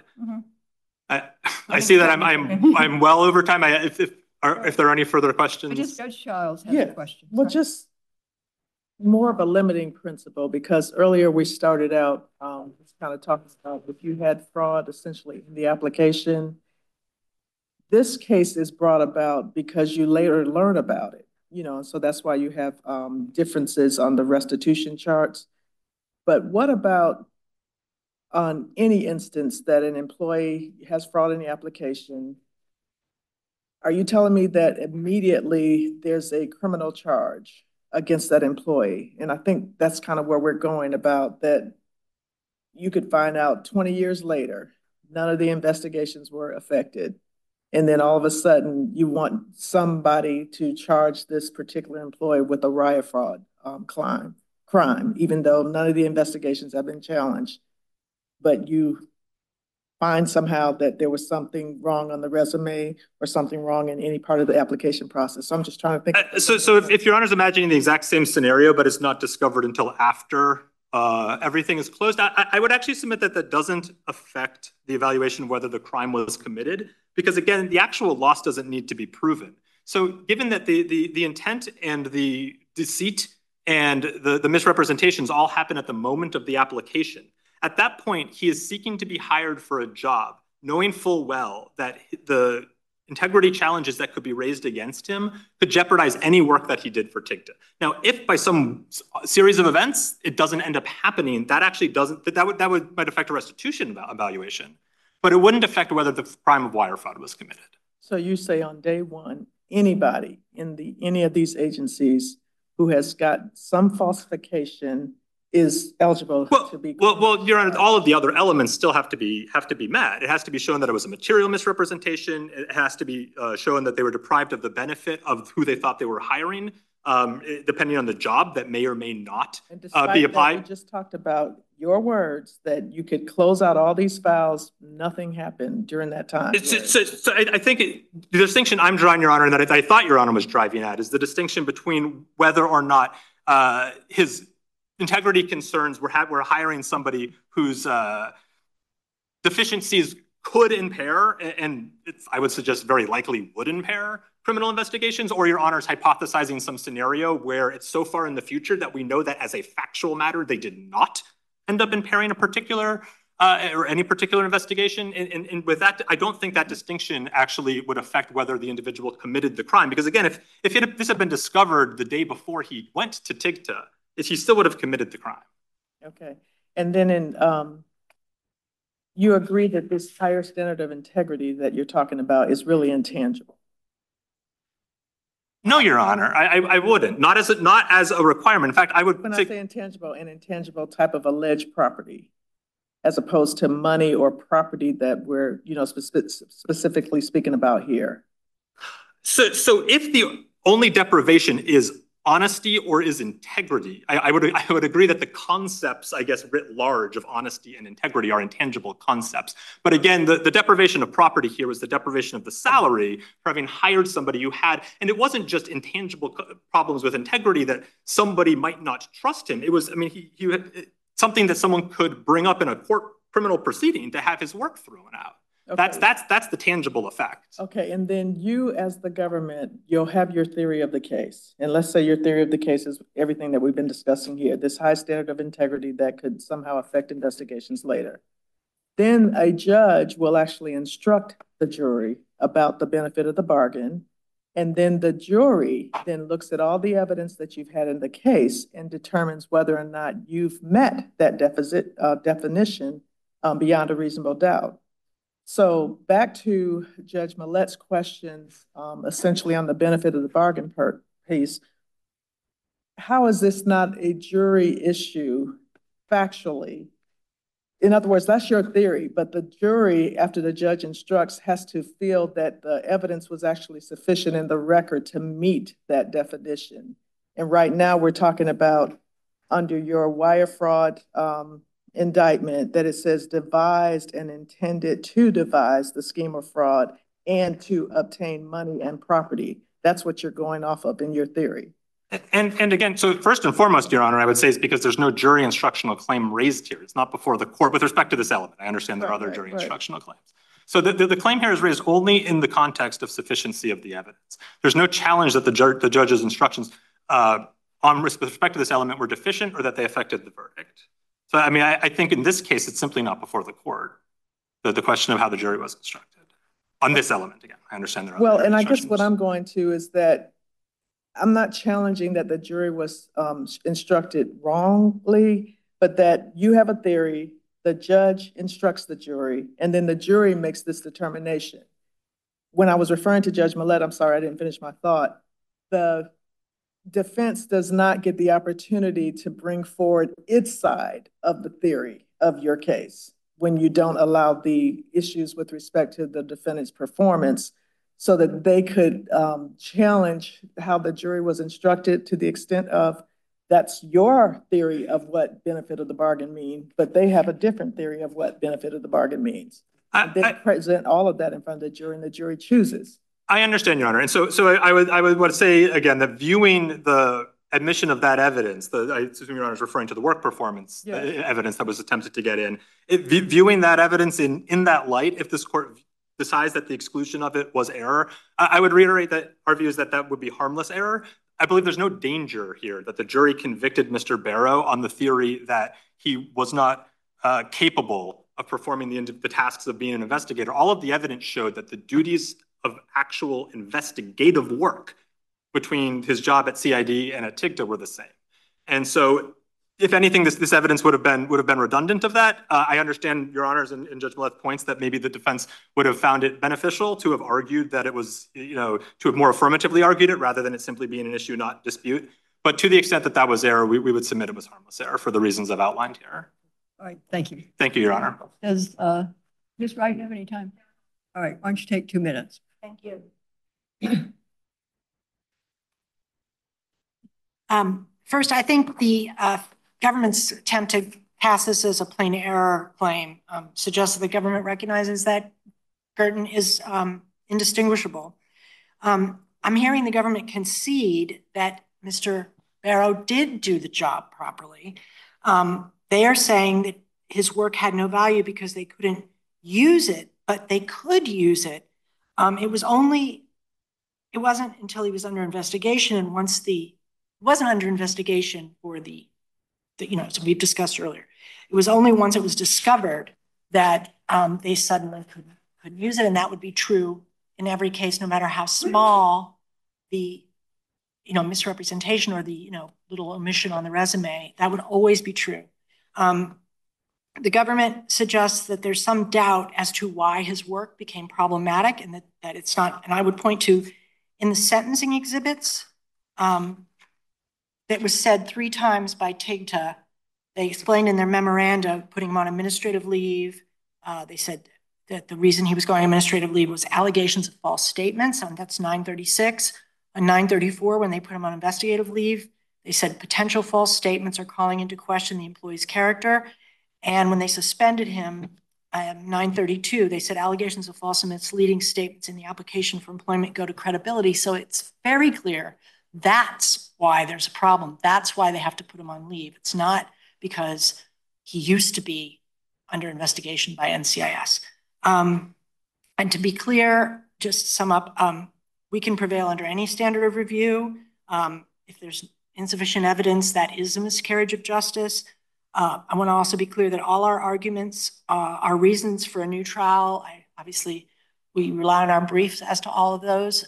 I see that I'm well over time. If there are any further questions. Judge Childs has a question. Well, just more of a limiting principle, because earlier we started out kind of talking about if you had fraud essentially in the application. This case is brought about because you later learn about it, so that's why you have differences on the restitution charts. But what about on any instance that an employee has fraud in the application? Are you telling me that immediately there's a criminal charge against that employee? And I think that's kind of where we're going about that. You could find out 20 years later, none of the investigations were affected. And then all of a sudden you want somebody to charge this particular employee with a wire fraud crime, even though none of the investigations have been challenged. But you find somehow that there was something wrong on the resume or something wrong in any part of the application process. So I'm just trying to think. So if Your Honor's imagining the exact same scenario, but it's not discovered until after everything is closed, I would actually submit that that doesn't affect the evaluation of whether the crime was committed, because again, the actual loss doesn't need to be proven. So given that the intent and the deceit and the misrepresentations all happen at the moment of the application, at that point, he is seeking to be hired for a job, knowing full well that the integrity challenges that could be raised against him could jeopardize any work that he did for TIGTA. Now, if by some series of events it doesn't end up happening, that actually doesn't, might affect a restitution evaluation, but it wouldn't affect whether the crime of wire fraud was committed. So you say on day one, anybody in any of these agencies who has got some falsification is eligible to be. Well, Your Honor, all of the other elements still have to be met. It has to be shown that it was a material misrepresentation. It has to be shown that they were deprived of the benefit of who they thought they were hiring, depending on the job that may or may not be applied. We just talked about your words that you could close out all these files. Nothing happened during that time. So I think the distinction I'm drawing, Your Honor, and that I thought Your Honor was driving at, is the distinction between whether or not his integrity concerns were hiring somebody whose deficiencies could impair, and I would suggest very likely would impair, criminal investigations, or Your Honor's hypothesizing some scenario where it's so far in the future that we know that as a factual matter, they did not end up impairing a particular or any particular investigation. And with that, I don't think that distinction actually would affect whether the individual committed the crime. Because again, if this had been discovered the day before he went to TIGTA, he still would have committed the crime. Okay. And then you agree that this higher standard of integrity that you're talking about is really intangible? No, Your Honor, I wouldn't. Not as a requirement. In fact, I would. When I say intangible, an intangible type of alleged property, as opposed to money or property that we're specifically speaking about here. So if the only deprivation is honesty or is integrity, I would agree that the concepts, I guess, writ large of honesty and integrity are intangible concepts. But again, the deprivation of property here was the deprivation of the salary for having hired somebody you had. And it wasn't just intangible problems with integrity that somebody might not trust him. It was, I mean, something that someone could bring up in a court criminal proceeding to have his work thrown out. Okay. That's the tangible effect. Okay, and then you, as the government, you'll have your theory of the case. And let's say your theory of the case is everything that we've been discussing here, this high standard of integrity that could somehow affect investigations later. Then a judge will actually instruct the jury about the benefit of the bargain. And then the jury then looks at all the evidence that you've had in the case and determines whether or not you've met that definition beyond a reasonable doubt. So back to Judge Millett's questions, essentially on the benefit of the bargain piece, how is this not a jury issue factually? In other words, that's your theory, but the jury, after the judge instructs, has to feel that the evidence was actually sufficient in the record to meet that definition. And right now we're talking about under your wire fraud indictment that it says devised and intended to devise the scheme of fraud and to obtain money and property. That's what you're going off of in your theory. And again, so first and foremost, Your Honor, I would say is because there's no jury instructional claim raised here. It's not before the court with respect to this element. I understand there are other jury instructional claims. So the claim here is raised only in the context of sufficiency of the evidence. There's no challenge that the judge's instructions with respect to this element were deficient or that they affected the verdict. So, I mean, I think in this case, it's simply not before the court, the question of how the jury was instructed on this element. Again, I understand there are well, and I guess what I'm going to is that I'm not challenging that the jury was instructed wrongly, but that you have a theory, the judge instructs the jury, and then the jury makes this determination. When I was referring to Judge Millett, I'm sorry, I didn't finish my thought. The defense does not get the opportunity to bring forward its side of the theory of your case when you don't allow the issues with respect to the defendant's performance so that they could challenge how the jury was instructed to the extent of that's your theory of what benefit of the bargain mean, but they have a different theory of what benefit of the bargain means. They present all of that in front of the jury and the jury chooses. I understand, Your Honor. And so I would want to say, again, that viewing the admission of that evidence, I assume Your Honor is referring to the work performance evidence that was attempted to get in, viewing that evidence in that light, if this court decides that the exclusion of it was error, I would reiterate that our view is that that would be harmless error. I believe there's no danger here that the jury convicted Mr. Barrow on the theory that he was not capable of performing the tasks of being an investigator. All of the evidence showed that the duties of actual investigative work between his job at CID and at TIGTA were the same. And so if anything, this evidence would have been redundant of that. I understand Your Honor's and Judge Millett's points that maybe the defense would have found it beneficial to have argued that it was, to have more affirmatively argued it rather than it simply being an issue, not dispute. But to the extent that that was error, we would submit it was harmless error for the reasons I've outlined here. All right, thank you. Thank you, Your Honor. Does Ms. Wright have any time? All right, why don't you take 2 minutes? Thank you. First, I think the government's attempt to pass this as a plain error claim suggests that the government recognizes that Girton is indistinguishable. I'm hearing the government concede that Mr. Barrow did do the job properly. They are saying that his work had no value because they couldn't use it, but they could use it. It wasn't until he was under investigation, and it wasn't under investigation for so we've discussed earlier. It was only once it was discovered that they suddenly couldn't use it, and that would be true in every case, no matter how small the misrepresentation or the little omission on the resume. That would always be true. The government suggests that there's some doubt as to why his work became problematic and that it's not, and I would point to in the sentencing exhibits that was said 3 times by TIGTA. They explained in their memoranda putting him on administrative leave. They said that the reason he was going on administrative leave was allegations of false statements, and that's 936. On 934, when they put him on investigative leave, they said potential false statements are calling into question the employee's character. And when they suspended him, 932, they said allegations of false and misleading statements in the application for employment go to credibility. So it's very clear that's why there's a problem. That's why they have to put him on leave. It's not because he used to be under investigation by NCIS. And to be clear, just to sum up, we can prevail under any standard of review. If there's insufficient evidence, that is a miscarriage of justice. I want to also be clear that all our arguments are reasons for a new trial. Obviously, we rely on our briefs as to all of those.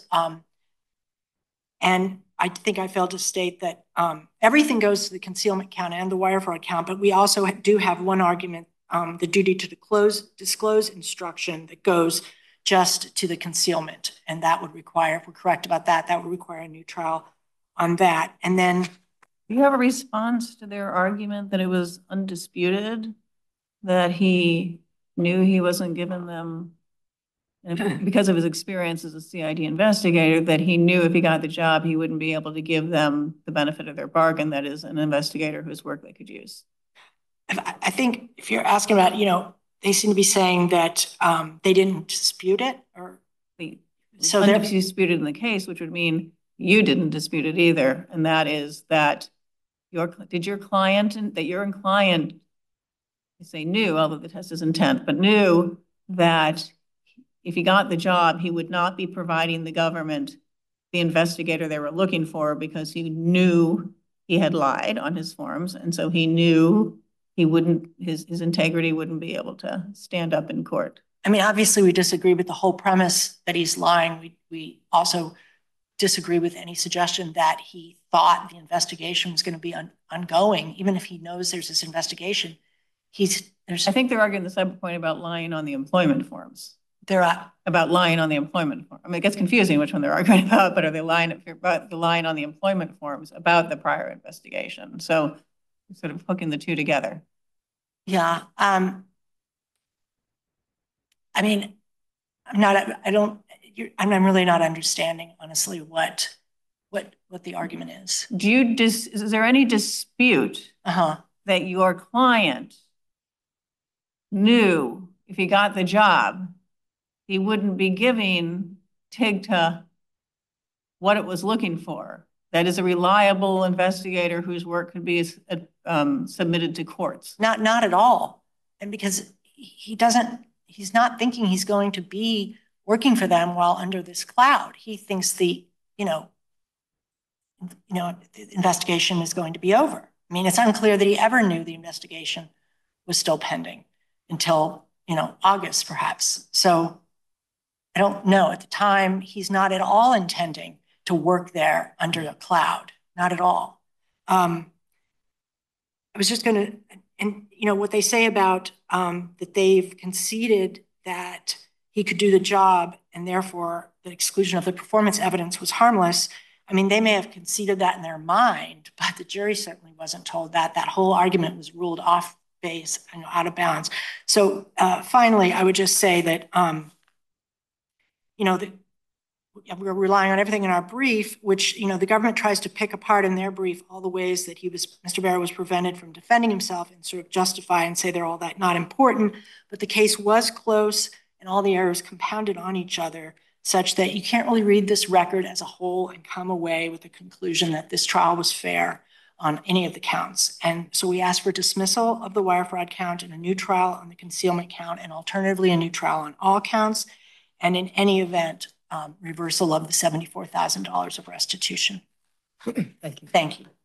And I think I failed to state that everything goes to the concealment count and the wire fraud count, but we also do have one argument, the duty to disclose instruction that goes just to the concealment. And that would require, if we're correct about that, that would require a new trial on that. And then Do you have a response to their argument that it was undisputed, that he knew he wasn't giving them, because of his experience as a CID investigator, that he knew if he got the job, he wouldn't be able to give them the benefit of their bargain, that is an investigator whose work they could use? I think if you're asking about, they seem to be saying that they didn't dispute it, or so they're disputed in the case, which would mean you didn't dispute it either. And that is that your client, I say knew, although the test is intent, but knew that if he got the job, he would not be providing the government the investigator they were looking for, because he knew he had lied on his forms. And so he knew he wouldn't, his integrity wouldn't be able to stand up in court. I mean, obviously we disagree with the whole premise that he's lying. We also disagree with any suggestion that he thought the investigation was going to be ongoing, even if he knows there's this investigation. I think they're arguing the same point about lying on the employment forms. About lying on the employment form. I mean, it gets confusing which one they're arguing about, but are they lying about the lying on the employment forms about the prior investigation? So sort of hooking the two together. Yeah. I mean, I'm really not understanding, honestly, what the argument is. Is there any dispute that your client knew if he got the job, he wouldn't be giving TIGTA what it was looking for? That is a reliable investigator whose work could be submitted to courts. Not at all. And because he's not thinking he's going to be working for them while under this cloud. He thinks the investigation is going to be over. I mean, it's unclear that he ever knew the investigation was still pending until, August perhaps. So I don't know. At the time, he's not at all intending to work there under a cloud. Not at all. I was just going to, and what they say about that they've conceded that he could do the job and therefore the exclusion of the performance evidence was harmless. I mean, they may have conceded that in their mind, but the jury certainly wasn't told that. That whole argument was ruled off base and out of bounds. So finally, I would just say that, we're relying on everything in our brief, which, the government tries to pick apart in their brief all the ways that Mr. Barrow was prevented from defending himself and sort of justify and say they're all that not important. But the case was close and all the errors compounded on each other such that you can't really read this record as a whole and come away with the conclusion that this trial was fair on any of the counts. And so we asked for dismissal of the wire fraud count and a new trial on the concealment count, and alternatively a new trial on all counts. And in any event, reversal of the $74,000 of restitution. Thank you. Thank you.